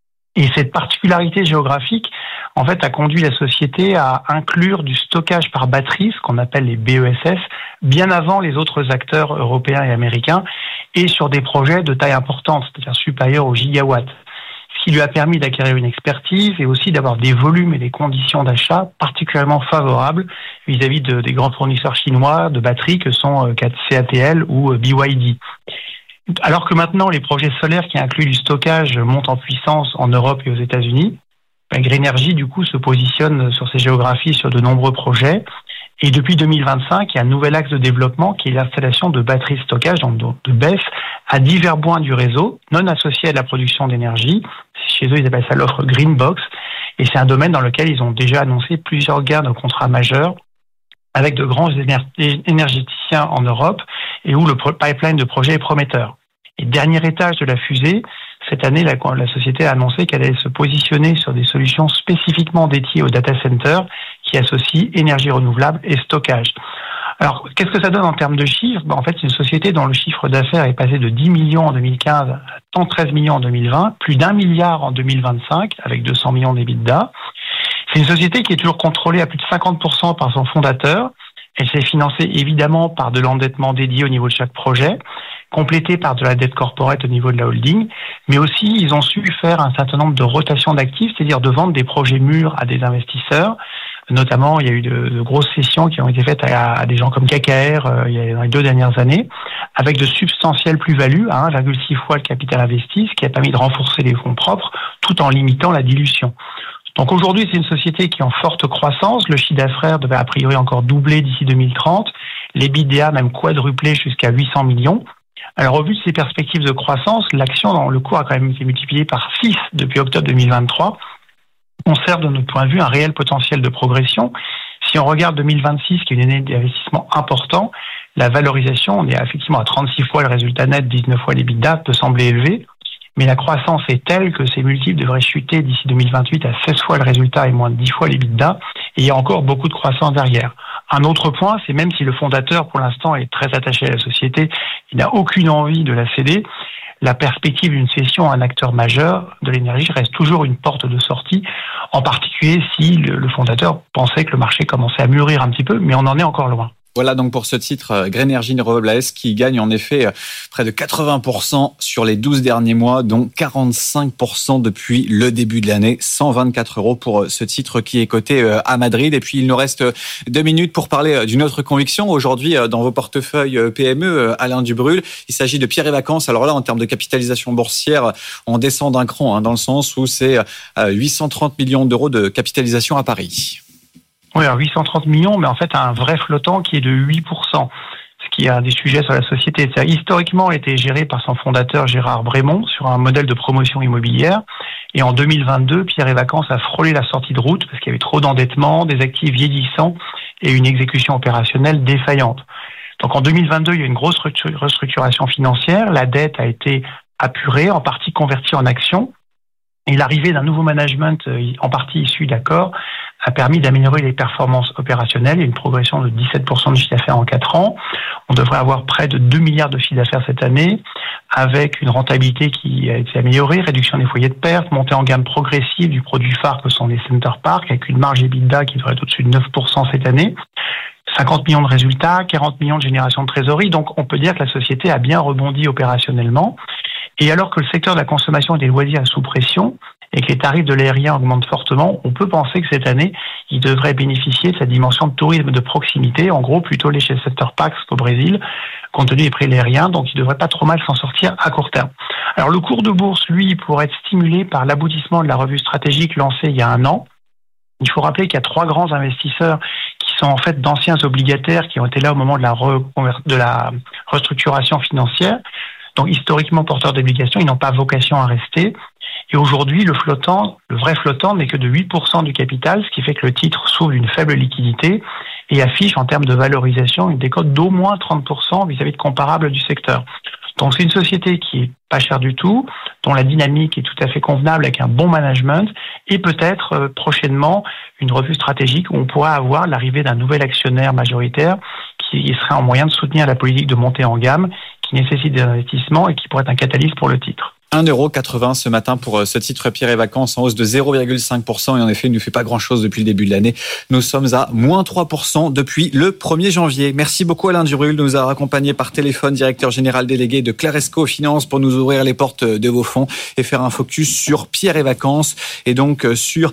L: Et cette particularité géographique, en fait, a conduit la société à inclure du stockage par batterie, ce qu'on appelle les B E S S, bien avant les autres acteurs européens et américains, et sur des projets de taille importante, c'est-à-dire supérieurs au gigawatt. Ce qui lui a permis d'acquérir une expertise et aussi d'avoir des volumes et des conditions d'achat particulièrement favorables vis-à-vis de, des grands fournisseurs chinois de batteries que sont C A T L ou B Y D. Alors que maintenant, les projets solaires qui incluent du stockage montent en puissance en Europe et aux États-Unis, Green Energy, du coup, se positionne sur ces géographies sur de nombreux projets. Et depuis deux mille vingt-cinq, il y a un nouvel axe de développement qui est l'installation de batteries de stockage, donc de B E S, à divers points du réseau, non associés à la production d'énergie. Chez eux, ils appellent ça l'offre Green Box. Et c'est un domaine dans lequel ils ont déjà annoncé plusieurs gains de contrats majeurs avec de grands énergéticiens en Europe et où le pipeline de projets est prometteur. Et dernier étage de la fusée, cette année, la, la société a annoncé qu'elle allait se positionner sur des solutions spécifiquement dédiées aux data centers qui associent énergie renouvelable et stockage. Alors, qu'est-ce que ça donne en termes de chiffres? Ben, en fait, c'est une société dont le chiffre d'affaires est passé de dix millions en deux mille quinze à cent treize millions en deux mille vingt, plus d'un milliard en deux mille vingt-cinq, avec deux cents millions d'EBITDA. C'est une société qui est toujours contrôlée à plus de cinquante pour cent par son fondateur. Elle s'est financée évidemment par de l'endettement dédié au niveau de chaque projet, complété par de la dette corporate au niveau de la holding, mais aussi ils ont su faire un certain nombre de rotations d'actifs, c'est-à-dire de vendre des projets mûrs à des investisseurs. Notamment, il y a eu de, de grosses sessions qui ont été faites à, à des gens comme K K R euh, il y a, dans les deux dernières années, avec de substantielles plus-values à un virgule six fois le capital investi, ce qui a permis de renforcer les fonds propres tout en limitant la dilution. Donc aujourd'hui, c'est une société qui est en forte croissance. Le chiffre d'affaires devait a priori encore doubler d'ici deux mille trente. L'EBITDA même quadrupler jusqu'à huit cents millions. Alors au vu de ces perspectives de croissance, l'action dans le cours a quand même été multipliée par six depuis octobre deux mille vingt-trois. On conserve de notre point de vue un réel potentiel de progression. Si on regarde deux mille vingt-six, qui est une année d'investissement important, la valorisation, on est effectivement à trente-six fois le résultat net, dix-neuf fois l'EBITDA, peut sembler élevé. Mais la croissance est telle que ces multiples devraient chuter d'ici deux mille vingt-huit à seize fois le résultat et moins de dix fois l'EBITDA. Et il y a encore beaucoup de croissance derrière. Un autre point, c'est même si le fondateur, pour l'instant, est très attaché à la société, il n'a aucune envie de la céder, la perspective d'une cession à un acteur majeur de l'énergie reste toujours une porte de sortie, en particulier si le, le fondateur pensait que le marché commençait à mûrir un petit peu, mais on en est encore loin.
G: Voilà donc pour ce titre Grenergy Renouvable A S qui gagne en effet près de quatre-vingts pour cent sur les douze derniers mois, dont quarante-cinq pour cent depuis le début de l'année. cent vingt-quatre euros pour ce titre qui est coté à Madrid. Et puis il nous reste deux minutes pour parler d'une autre conviction. Aujourd'hui dans vos portefeuilles P M E, Alain Dubrul, il s'agit de Pierre et Vacances. Alors là, en termes de capitalisation boursière, on descend d'un cran, hein, dans le sens où c'est huit cent trente millions d'euros de capitalisation à Paris.
L: Oui, alors huit cent trente millions, mais en fait un vrai flottant qui est de huit pour cent, ce qui est un des sujets sur la société. Ça a historiquement été géré par son fondateur Gérard Brémond sur un modèle de promotion immobilière. Et en deux mille vingt-deux, Pierre et Vacances a frôlé la sortie de route parce qu'il y avait trop d'endettement, des actifs vieillissants et une exécution opérationnelle défaillante. Donc en deux mille vingt-deux, il y a eu une grosse restructuration financière. La dette a été apurée, en partie convertie en actions. Et l'arrivée d'un nouveau management, en partie issu d'accords, a permis d'améliorer les performances opérationnelles et une progression de dix-sept pour cent de chiffre d'affaires en quatre ans. On devrait avoir près de deux milliards de chiffre d'affaires cette année, avec une rentabilité qui a été améliorée, réduction des foyers de perte, montée en gamme progressive du produit phare que sont les Center Parcs, avec une marge EBITDA qui devrait être au-dessus de neuf pour cent cette année. cinquante millions de résultats, quarante millions de génération de trésorerie. Donc on peut dire que la société a bien rebondi opérationnellement. Et alors que le secteur de la consommation et des loisirs est sous pression et que les tarifs de l'aérien augmentent fortement, on peut penser que cette année, il devrait bénéficier de sa dimension de tourisme de proximité, en gros plutôt les chez Center Parcs au Brésil, compte tenu des prix de l'aérien, donc il devrait pas trop mal s'en sortir à court terme. Alors le cours de bourse, lui, pourrait être stimulé par l'aboutissement de la revue stratégique lancée il y a un an. Il faut rappeler qu'il y a trois grands investisseurs qui sont en fait d'anciens obligataires qui ont été là au moment de la, reconver- de la restructuration financière. Donc historiquement porteurs d'obligations, ils n'ont pas vocation à rester. Et aujourd'hui, le flottant, le vrai flottant n'est que de huit pour cent du capital, ce qui fait que le titre souffre d'une faible liquidité et affiche en termes de valorisation une décote d'au moins trente pour cent vis-à-vis de comparables du secteur. Donc c'est une société qui est pas chère du tout, dont la dynamique est tout à fait convenable avec un bon management et peut-être euh, prochainement une revue stratégique où on pourra avoir l'arrivée d'un nouvel actionnaire majoritaire qui serait en moyen de soutenir la politique de montée en gamme qui nécessite des investissements et qui pourrait être un catalyse pour le titre.
G: un euro quatre-vingts ce matin pour ce titre Pierre et Vacances en hausse de zéro virgule cinq pour cent et en effet il ne fait pas grand-chose depuis le début de l'année. Nous sommes à moins trois pour cent depuis le premier janvier. Merci beaucoup Alain Dubrul de nous avoir accompagnés par téléphone, directeur général délégué de Claresco Finance pour nous ouvrir les portes de vos fonds et faire un focus sur Pierre et Vacances et donc sur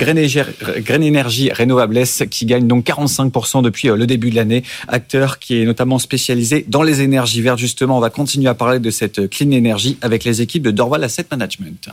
G: Grenergy Renouvable A S qui gagne donc quarante-cinq pour cent depuis le début de l'année. Acteur qui est notamment spécialisé dans les énergies vertes. Justement, on va continuer à parler de cette clean energy avec les équipes de Dorval Asset Management.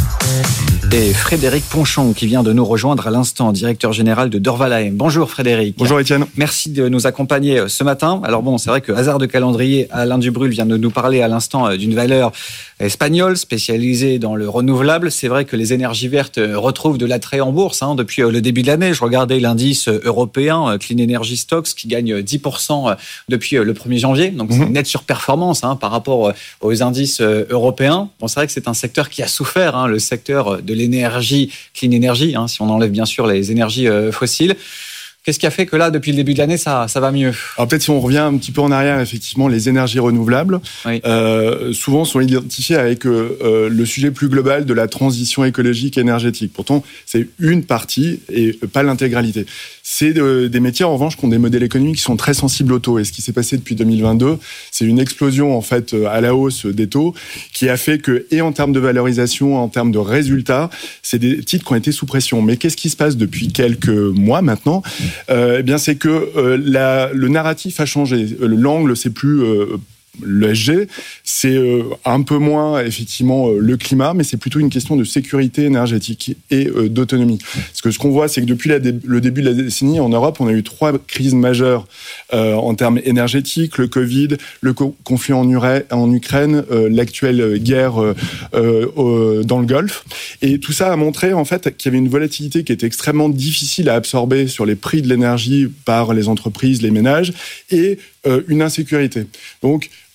G: Et Frédéric Ponchon qui vient de nous rejoindre à l'instant, directeur général de Dorval A M. Bonjour Frédéric.
M: Bonjour Étienne.
G: Merci de nous accompagner ce matin. Alors bon, c'est vrai que hasard de calendrier, Alain Dubrul vient de nous parler à l'instant d'une valeur espagnole spécialisée dans le renouvelable. C'est vrai que les énergies vertes retrouvent de l'attrait en bourse hein, depuis le début de l'année. Je regardais l'indice européen Clean Energy Stocks qui gagne dix pour cent depuis le premier janvier. Donc c'est une nette surperformance hein, par rapport aux indices européens. Bon, c'est vrai que c'est un secteur qui a souffert, hein, le secteur de l'énergie, clean energy, hein, si on enlève bien sûr les énergies euh, fossiles. Qu'est-ce qui a fait que là, depuis le début de l'année, ça, ça va mieux ?
M: Alors peut-être si on revient un petit peu en arrière, effectivement, les énergies renouvelables, oui. euh, souvent sont identifiées avec euh, le sujet plus global de la transition écologique et énergétique. Pourtant, c'est une partie et pas l'intégralité. C'est de, des métiers, en revanche, qui ont des modèles économiques qui sont très sensibles aux taux. Et ce qui s'est passé depuis deux mille vingt-deux, c'est une explosion, en fait, à la hausse des taux qui a fait que, et en termes de valorisation, en termes de résultats, c'est des titres qui ont été sous pression. Mais qu'est-ce qui se passe depuis quelques mois maintenant ? Euh, eh bien, c'est que euh, la, le narratif a changé. L'angle, c'est plus euh, le S G, c'est euh, un peu moins effectivement euh, le climat, mais c'est plutôt une question de sécurité énergétique et euh, d'autonomie. Parce que ce qu'on voit, c'est que depuis la dé- le début de la décennie, en Europe, on a eu trois crises majeures euh, en termes énergétiques, le Covid, le co- conflit en, Ura- en Ukraine, euh, l'actuelle guerre euh, euh, dans le Golfe. Et tout ça a montré en fait qu'il y avait une volatilité qui était extrêmement difficile à absorber sur les prix de l'énergie par les entreprises, les ménages, et euh, une insécurité. Donc,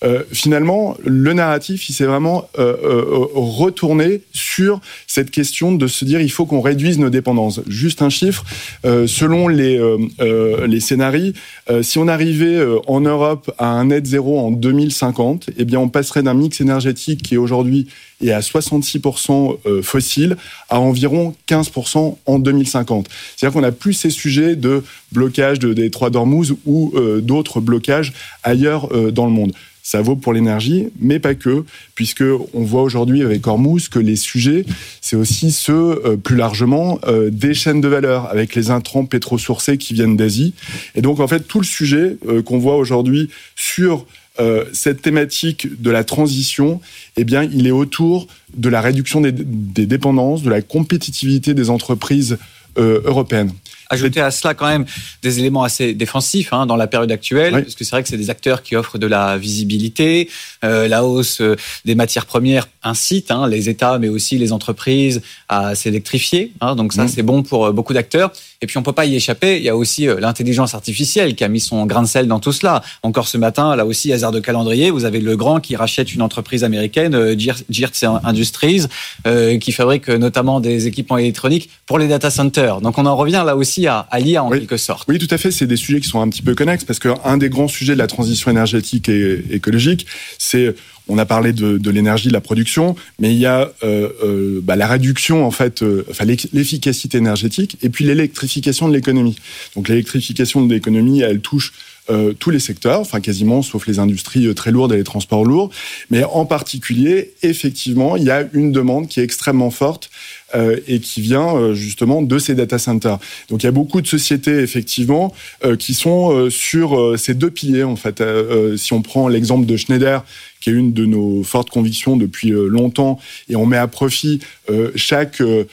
M: euh, finalement, le narratif, il s'est vraiment euh, euh, retourné sur cette question de se dire il faut qu'on réduise nos dépendances. Juste un chiffre, euh, selon les, euh, euh, les scénarios, euh, si on arrivait euh, en Europe à un net zéro en deux mille cinquante, eh bien on passerait d'un mix énergétique qui est aujourd'hui est à soixante-six pour cent fossile à environ quinze pour cent en deux mille cinquante. C'est-à-dire qu'on n'a plus ces sujets de blocage de détroit d'Ormuz ou euh, d'autres blocages ailleurs euh, dans le monde. Ça vaut pour l'énergie, mais pas que, puisque on voit aujourd'hui avec Hormuz que les sujets, c'est aussi ceux, euh, plus largement, euh, des chaînes de valeur, avec les intrants pétrosourcés qui viennent d'Asie. Et donc, en fait, tout le sujet euh, qu'on voit aujourd'hui sur euh, cette thématique de la transition, eh bien, il est autour de la réduction des, des dépendances, de la compétitivité des entreprises euh, européennes.
G: Ajouter à cela quand même des éléments assez défensifs hein, dans la période actuelle, oui. Parce que c'est vrai que c'est des acteurs qui offrent de la visibilité. Euh, la hausse des matières premières incite hein, les États, mais aussi les entreprises à s'électrifier. Hein, donc ça, mmh. c'est bon pour beaucoup d'acteurs. Et puis on peut pas y échapper. Il y a aussi l'intelligence artificielle qui a mis son grain de sel dans tout cela. Encore ce matin, là aussi, hasard de calendrier, vous avez Legrand qui rachète une entreprise américaine, Geertz Industries, euh, qui fabrique notamment des équipements électroniques pour les data centers. Donc on en revient là aussi à, à l'I A en
M: oui.
G: quelque sorte.
M: Oui, tout à fait. C'est des sujets qui sont un petit peu connexes parce qu'un des grands sujets de la transition énergétique et écologique, c'est, on a parlé de, de l'énergie, de la production, mais il y a euh, euh, bah, la réduction, en fait, euh, enfin l'efficacité énergétique et puis l'électrification de l'économie. Donc l'électrification de l'économie, elle touche Euh, tous les secteurs, enfin quasiment, sauf les industries très lourdes et les transports lourds. Mais en particulier, effectivement, il y a une demande qui est extrêmement forte euh, et qui vient euh, justement de ces data centers. Donc il y a beaucoup de sociétés, effectivement, euh, qui sont euh, sur euh, ces deux piliers, en fait. Euh, euh, si on prend l'exemple de Schneider, qui est une de nos fortes convictions depuis euh, longtemps, et on met à profit euh, chaque, euh,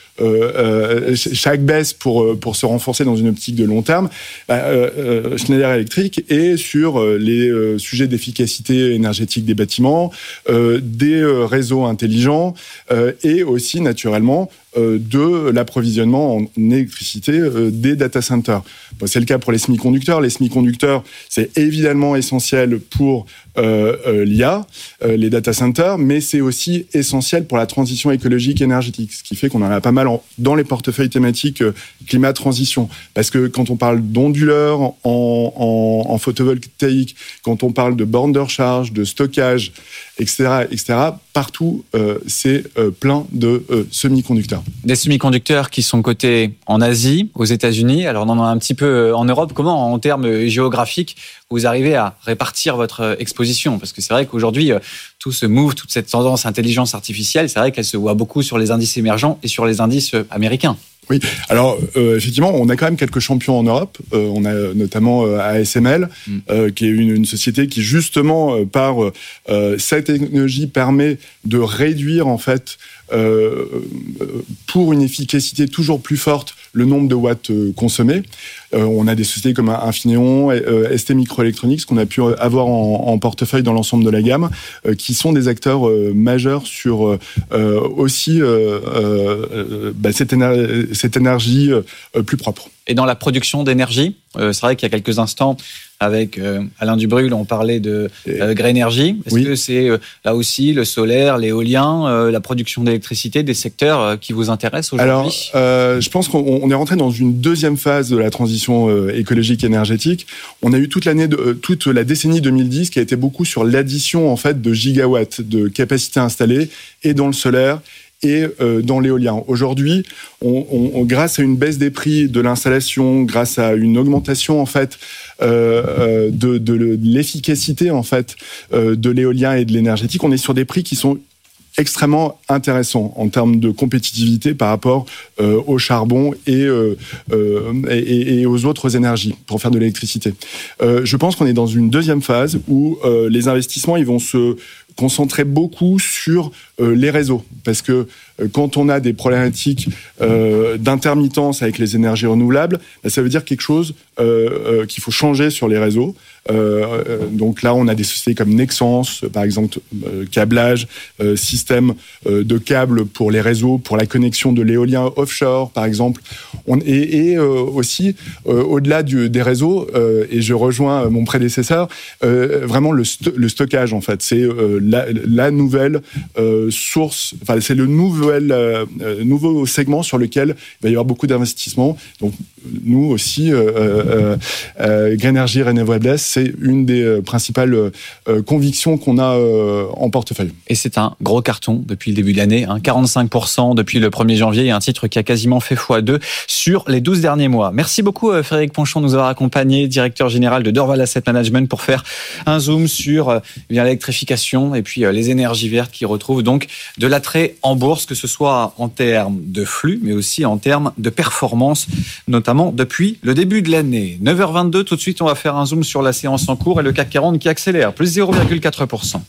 M: euh, chaque baisse pour, pour se renforcer dans une optique de long terme, bah, euh, Schneider Electric est sur euh, les euh, sujets d'efficacité énergétique des bâtiments, euh, des euh, réseaux intelligents, euh, et aussi, naturellement, euh, de l'approvisionnement en électricité euh, des data centers. Bon, c'est le cas pour les semi-conducteurs. Les semi-conducteurs, c'est évidemment essentiel pour euh, euh, l'I A, euh, les data centers, mais c'est aussi essentiel pour la transition écologique et énergétique, ce qui fait qu'on en a pas mal en, dans les portefeuilles thématiques euh, climat-transition. Parce que quand on parle d'onduleurs en, en, en photovoltaïque, quand on parle de bornes de recharge, de stockage, et cetera, et cetera, partout, euh, c'est euh, plein de euh, semi-conducteurs.
G: Des semi-conducteurs qui sont cotés en Asie, aux États-Unis. Alors, on en a un petit peu en Europe. Comment, en termes géographiques, vous arrivez à répartir votre exposition? Parce que c'est vrai qu'aujourd'hui, tout ce move, toute cette tendance intelligence artificielle, c'est vrai qu'elle se voit beaucoup sur les indices émergents et sur les indices américains.
M: Oui, alors euh, effectivement, on a quand même quelques champions en Europe. Euh, on a notamment euh, A S M L, mm. euh, qui est une, une société qui justement euh, par euh, cette technologie permet de réduire en fait euh, pour une efficacité toujours plus forte le nombre de watts euh, consommés. Euh, on a des sociétés comme Infineon, euh, S T Microelectronics qu'on a pu avoir en, en portefeuille dans l'ensemble de la gamme, euh, qui sont des acteurs euh, majeurs sur euh, aussi euh, euh, bah, cette, éner- cette énergie euh, plus propre.
G: Et dans la production d'énergie, euh, c'est vrai qu'il y a quelques instants, avec euh, Alain Dubrul, on parlait de euh, Green Energy. Est-ce oui. que c'est euh, là aussi le solaire, l'éolien, euh, la production d'électricité, des secteurs euh, qui vous intéressent aujourd'hui?
M: Alors, euh, je pense qu'on est rentré dans une deuxième phase de la transition euh, écologique et énergétique. On a eu toute l'année, de, euh, toute la décennie deux mille dix qui a été beaucoup sur l'addition en fait de gigawatts de capacité installée et dans le solaire et euh, dans l'éolien. Aujourd'hui, on, on, on, grâce à une baisse des prix de l'installation, grâce à une augmentation en fait euh, de, de, de l'efficacité en fait euh, de l'éolien et de l'énergétique, on est sur des prix qui sont extrêmement intéressant en termes de compétitivité par rapport euh, au charbon et, euh, euh, et, et aux autres énergies pour faire de l'électricité. Euh, je pense qu'on est dans une deuxième phase où euh, les investissements ils vont se concentrer beaucoup sur euh, les réseaux, parce que euh, quand on a des problématiques euh, d'intermittence avec les énergies renouvelables, bah, ça veut dire quelque chose euh, euh, qu'il faut changer sur les réseaux. Euh, euh, donc là, on a des sociétés comme Nexans, par exemple, euh, câblage, euh, système euh, de câbles pour les réseaux, pour la connexion de l'éolien offshore, par exemple. On, et et euh, aussi, euh, au-delà du, des réseaux, euh, et je rejoins mon prédécesseur, euh, vraiment le, sto- le stockage, en fait. C'est euh, la, la nouvelle euh, source, enfin, c'est le nouvel, euh, nouveau segment sur lequel il va y avoir beaucoup d'investissements. Donc, nous aussi, euh, euh, euh, Green Energy Renewables, c'est une des principales euh, convictions qu'on a euh, en portefeuille.
G: Et c'est un gros carton depuis le début de l'année, hein, quarante-cinq pour cent depuis le premier janvier, un titre qui a quasiment fait fois deux sur les douze derniers mois. Merci beaucoup euh, Frédéric Ponchon de nous avoir accompagnés, directeur général de Dorval Asset Management, pour faire un zoom sur euh, bien l'électrification et puis euh, les énergies vertes qui retrouvent donc de l'attrait en bourse, que ce soit en termes de flux, mais aussi en termes de performance, notamment depuis le début de l'année. neuf heures vingt-deux, tout de suite, on va faire un zoom sur la séance en cours et le C A C quarante qui accélère, plus zéro virgule quatre pour cent.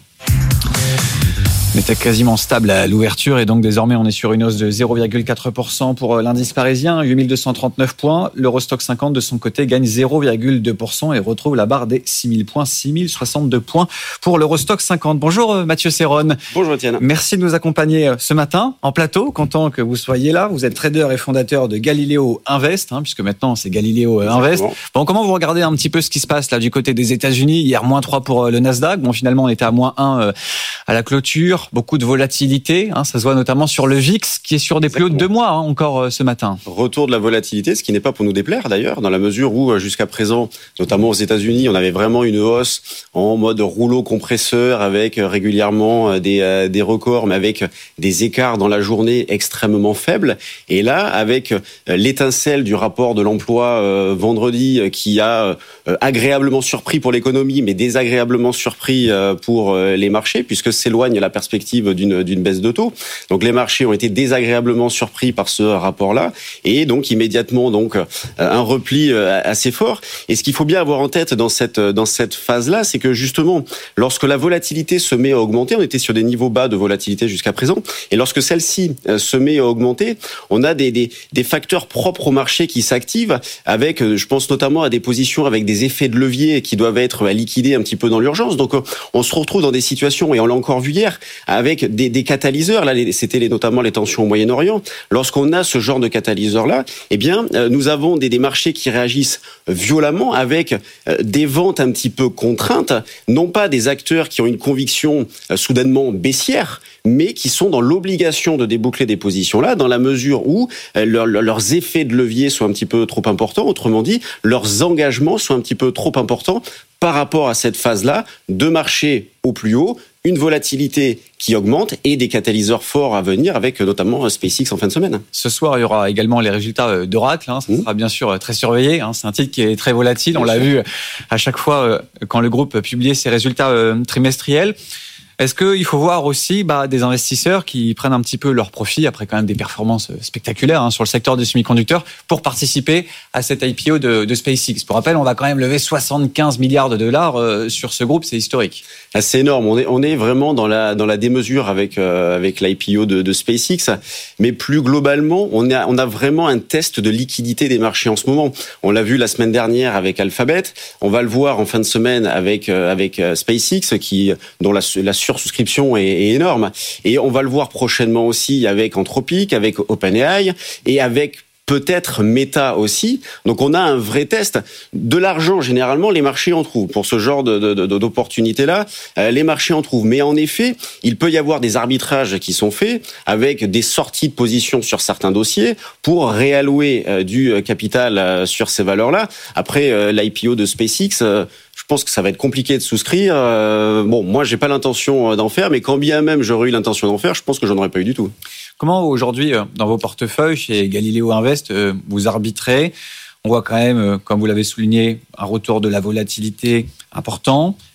G: On était quasiment stable à l'ouverture et donc désormais on est sur une hausse de zéro virgule quatre pour cent pour l'indice parisien, huit mille deux cent trente-neuf points. L'Eurostoxx cinquante de son côté gagne zéro virgule deux pour cent et retrouve la barre des six mille points, six mille soixante-deux points pour l'Eurostoxx cinquante. Bonjour Mathieu Serron.
N: Bonjour Étienne.
G: Merci de nous accompagner ce matin en plateau, content que vous soyez là. Vous êtes trader et fondateur de Galileo Invest, hein, puisque maintenant c'est Galileo Invest. Bon, comment vous regardez un petit peu ce qui se passe là du côté des États-Unis? Hier, moins trois pour le Nasdaq. Bon, finalement on était à moins un à la clôture. Beaucoup de volatilité, hein, ça se voit notamment sur le V I X qui est sur des plus hauts de deux mois hein, encore euh, ce matin.
N: Retour de la volatilité, ce qui n'est pas pour nous déplaire d'ailleurs, dans la mesure où euh, jusqu'à présent, notamment aux États-Unis, on avait vraiment une hausse en mode rouleau compresseur avec euh, régulièrement euh, des, euh, des records, mais avec des écarts dans la journée extrêmement faibles. Et là, avec euh, l'étincelle du rapport de l'emploi euh, vendredi euh, qui a euh, agréablement surpris pour l'économie, mais désagréablement surpris euh, pour euh, les marchés, puisque s'éloigne la perspective d'une, d'une baisse de taux. Donc les marchés ont été désagréablement surpris par ce rapport-là et donc immédiatement donc un repli assez fort. Et ce qu'il faut bien avoir en tête dans cette dans cette phase-là, c'est que justement lorsque la volatilité se met à augmenter, on était sur des niveaux bas de volatilité jusqu'à présent, et lorsque celle-ci se met à augmenter, on a des des, des facteurs propres au marché qui s'activent avec, je pense notamment à des positions avec des effets de levier qui doivent être liquidés un petit peu dans l'urgence. Donc on se retrouve dans des situations, et on l'a encore vu hier, avec des, des catalyseurs. Là, c'était les, notamment les tensions au Moyen-Orient. Lorsqu'on a ce genre de catalyseurs-là, eh bien, euh, nous avons des, des marchés qui réagissent violemment avec euh, des ventes un petit peu contraintes, non pas des acteurs qui ont une conviction euh, soudainement baissière, mais qui sont dans l'obligation de déboucler des positions-là, dans la mesure où euh, leur, leurs effets de levier sont un petit peu trop importants. Autrement dit, leurs engagements sont un petit peu trop importants par rapport à cette phase-là de marché au plus haut, une volatilité qui augmente et des catalyseurs forts à venir, avec notamment SpaceX en fin de semaine.
G: Ce soir, il y aura également les résultats d'Oracle. Hein, ça mmh. sera bien sûr très surveillé. Hein, c'est un titre qui est très volatile. Bien On sûr. l'a vu à chaque fois quand le groupe publiait ses résultats trimestriels. Est-ce qu'il faut voir aussi bah, des investisseurs qui prennent un petit peu leur profit après quand même des performances spectaculaires hein, sur le secteur des semi-conducteurs pour participer à cet I P O de, de SpaceX? Pour rappel, on va quand même lever soixante-quinze milliards de dollars euh, sur ce groupe, c'est historique.
N: Ah, c'est énorme. On est, on est vraiment dans la, dans la démesure avec, euh, avec l'I P O de, de SpaceX. Mais plus globalement, on a, on a vraiment un test de liquidité des marchés en ce moment. On l'a vu la semaine dernière avec Alphabet. On va le voir en fin de semaine avec, euh, avec euh, SpaceX, qui, dont la, la sursouscription est, est énorme. Et on va le voir prochainement aussi avec Anthropic, avec OpenAI et avec peut-être Meta aussi. Donc on a un vrai test. De l'argent, généralement, les marchés en trouvent. Pour ce genre de, de, de, d'opportunités-là, euh, les marchés en trouvent. Mais en effet, il peut y avoir des arbitrages qui sont faits avec des sorties de position sur certains dossiers pour réallouer euh, du capital euh, sur ces valeurs-là. Après, euh, l'I P O de SpaceX... Euh, Je pense que ça va être compliqué de souscrire. Euh, bon, moi, j'ai pas l'intention d'en faire, mais quand bien même j'aurais eu l'intention d'en faire, je pense que j'en aurais pas eu du tout.
G: Comment aujourd'hui, dans vos portefeuilles chez Galileo Invest, vous arbitrez? On voit quand même, comme vous l'avez souligné, un retour de la volatilité important.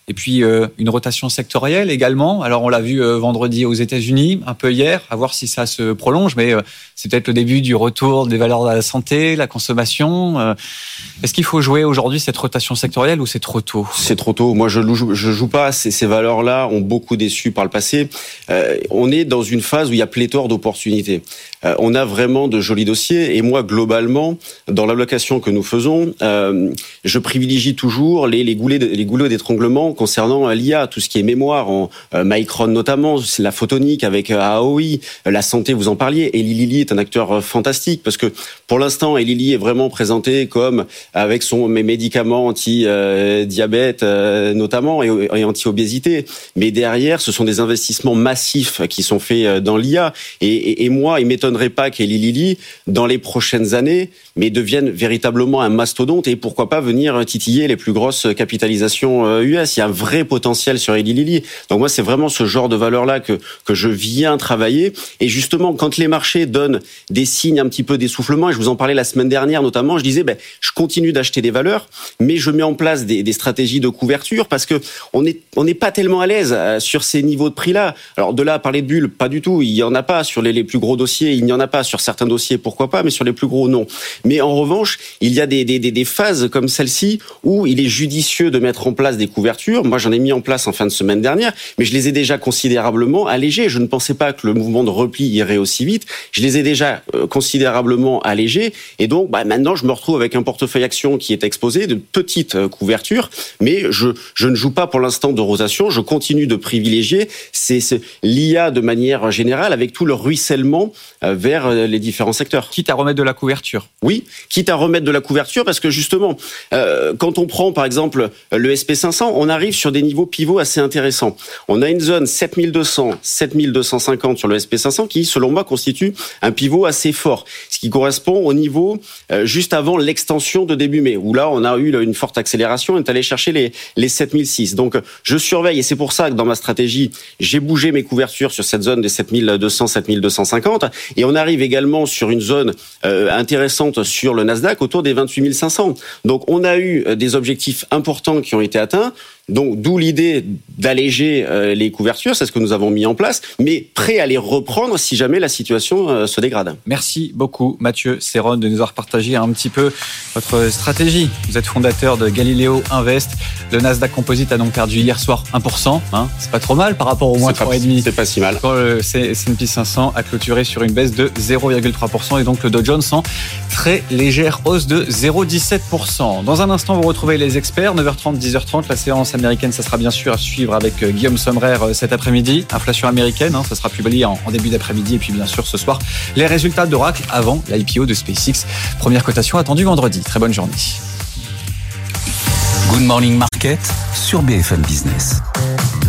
G: Et puis euh, une rotation sectorielle également. Alors on l'a vu euh, vendredi aux États-Unis, un peu hier, à voir si ça se prolonge, mais euh, c'est peut-être le début du retour des valeurs de la santé, la consommation. Euh, est-ce qu'il faut jouer aujourd'hui cette rotation sectorielle ou c'est trop tôt ?
N: C'est trop tôt. Moi, je joue, je joue pas. Ces, ces valeurs-là ont beaucoup déçu par le passé. Euh, on est dans une phase où il y a pléthore d'opportunités. Euh, on a vraiment de jolis dossiers. Et moi, globalement, dans l'allocation que nous faisons, euh, je privilégie toujours les, les goulets, les goulots d'étranglement concernant l'I A, tout ce qui est mémoire, en euh, Micron notamment, la photonique avec euh, A O I, euh, la santé, vous en parliez. Eli Lilly est un acteur euh, fantastique parce que pour l'instant, Eli Lilly est vraiment présenté comme avec son mes médicaments anti-diabète euh, notamment et, et anti-obésité. Mais derrière, ce sont des investissements massifs qui sont faits dans l'I A. Et, et, et moi, il m'étonnerait pas qu'Eli Lilly, dans les prochaines années, mais devienne véritablement un mastodonte et pourquoi pas venir titiller les plus grosses capitalisations U S. Il y a un vrai potentiel sur Eli Lilly. Donc moi, c'est vraiment ce genre de valeur-là que que je viens travailler. Et justement, quand les marchés donnent des signes un petit peu d'essoufflement, et je vous en parlais la semaine dernière notamment, je disais, ben, je continue d'acheter des valeurs, mais je mets en place des, des stratégies de couverture parce que on est on n'est pas tellement à l'aise sur ces niveaux de prix-là. Alors de là à parler de bulles, pas du tout. Il y en a pas sur les, les plus gros dossiers. Il n'y en a pas sur certains dossiers, pourquoi pas, mais sur les plus gros, non. Mais en revanche, il y a des, des, des phases comme celle-ci où il est judicieux de mettre en place des couvertures. Moi, j'en ai mis en place en fin de semaine dernière, mais je les ai déjà considérablement allégées. Je ne pensais pas que le mouvement de repli irait aussi vite. Je les ai déjà euh, considérablement allégées. Et donc, bah, maintenant, je me retrouve avec un portefeuille action qui est exposé de petites euh, couvertures, mais je, je ne joue pas pour l'instant de rotation. Je continue de privilégier c'est, c'est l'I A de manière générale avec tout le ruissellement euh, vers les différents secteurs.
G: Quitte à remettre de la couverture.
N: Oui, quitte à remettre de la couverture parce que justement, euh, quand on prend par exemple le S P cinq cents, on arrive sur des niveaux pivots assez intéressants. On a une zone sept mille deux cents, sept mille deux cent cinquante sur le S P cinq cents qui, selon moi, constitue un pivot assez fort, ce qui correspond au niveau euh, juste avant l'extension de début mai, où là, on a eu une forte accélération, on est allé chercher les, les sept mille six. Donc, je surveille et c'est pour ça que dans ma stratégie, j'ai bougé mes couvertures sur cette zone des sept mille deux cents, sept mille deux cent cinquante et on arrive également sur une zone euh, intéressante sur le Nasdaq autour des vingt-huit mille cinq cents. Donc, on a eu des objectifs importants qui ont été atteints. Donc, d'où l'idée d'alléger euh, les couvertures, c'est ce que nous avons mis en place, mais prêt à les reprendre si jamais la situation euh, se dégrade.
G: Merci beaucoup, Mathieu Serron, de nous avoir partagé un petit peu votre stratégie. Vous êtes fondateur de Galileo Invest. Le Nasdaq Composite a donc perdu hier soir un pour cent. Hein. C'est pas trop mal par rapport au moins trois virgule cinq pour cent.
N: C'est pas si mal.
G: Quand le S and P cinq cents a clôturé sur une baisse de zéro virgule trois pour cent et donc le Dow Jones en très légère hausse de zéro virgule dix-sept pour cent. Dans un instant, vous retrouvez les experts. neuf heures trente, dix heures trente, la séance américaine, ça sera bien sûr à suivre avec Guillaume Sommerer cet après-midi. Inflation américaine, hein, ça sera publié en, en début d'après-midi. Et puis bien sûr ce soir, les résultats d'Oracle avant l'I P O de SpaceX. Première cotation attendue vendredi. Très bonne journée.
A: Good Morning Market sur B F M Business.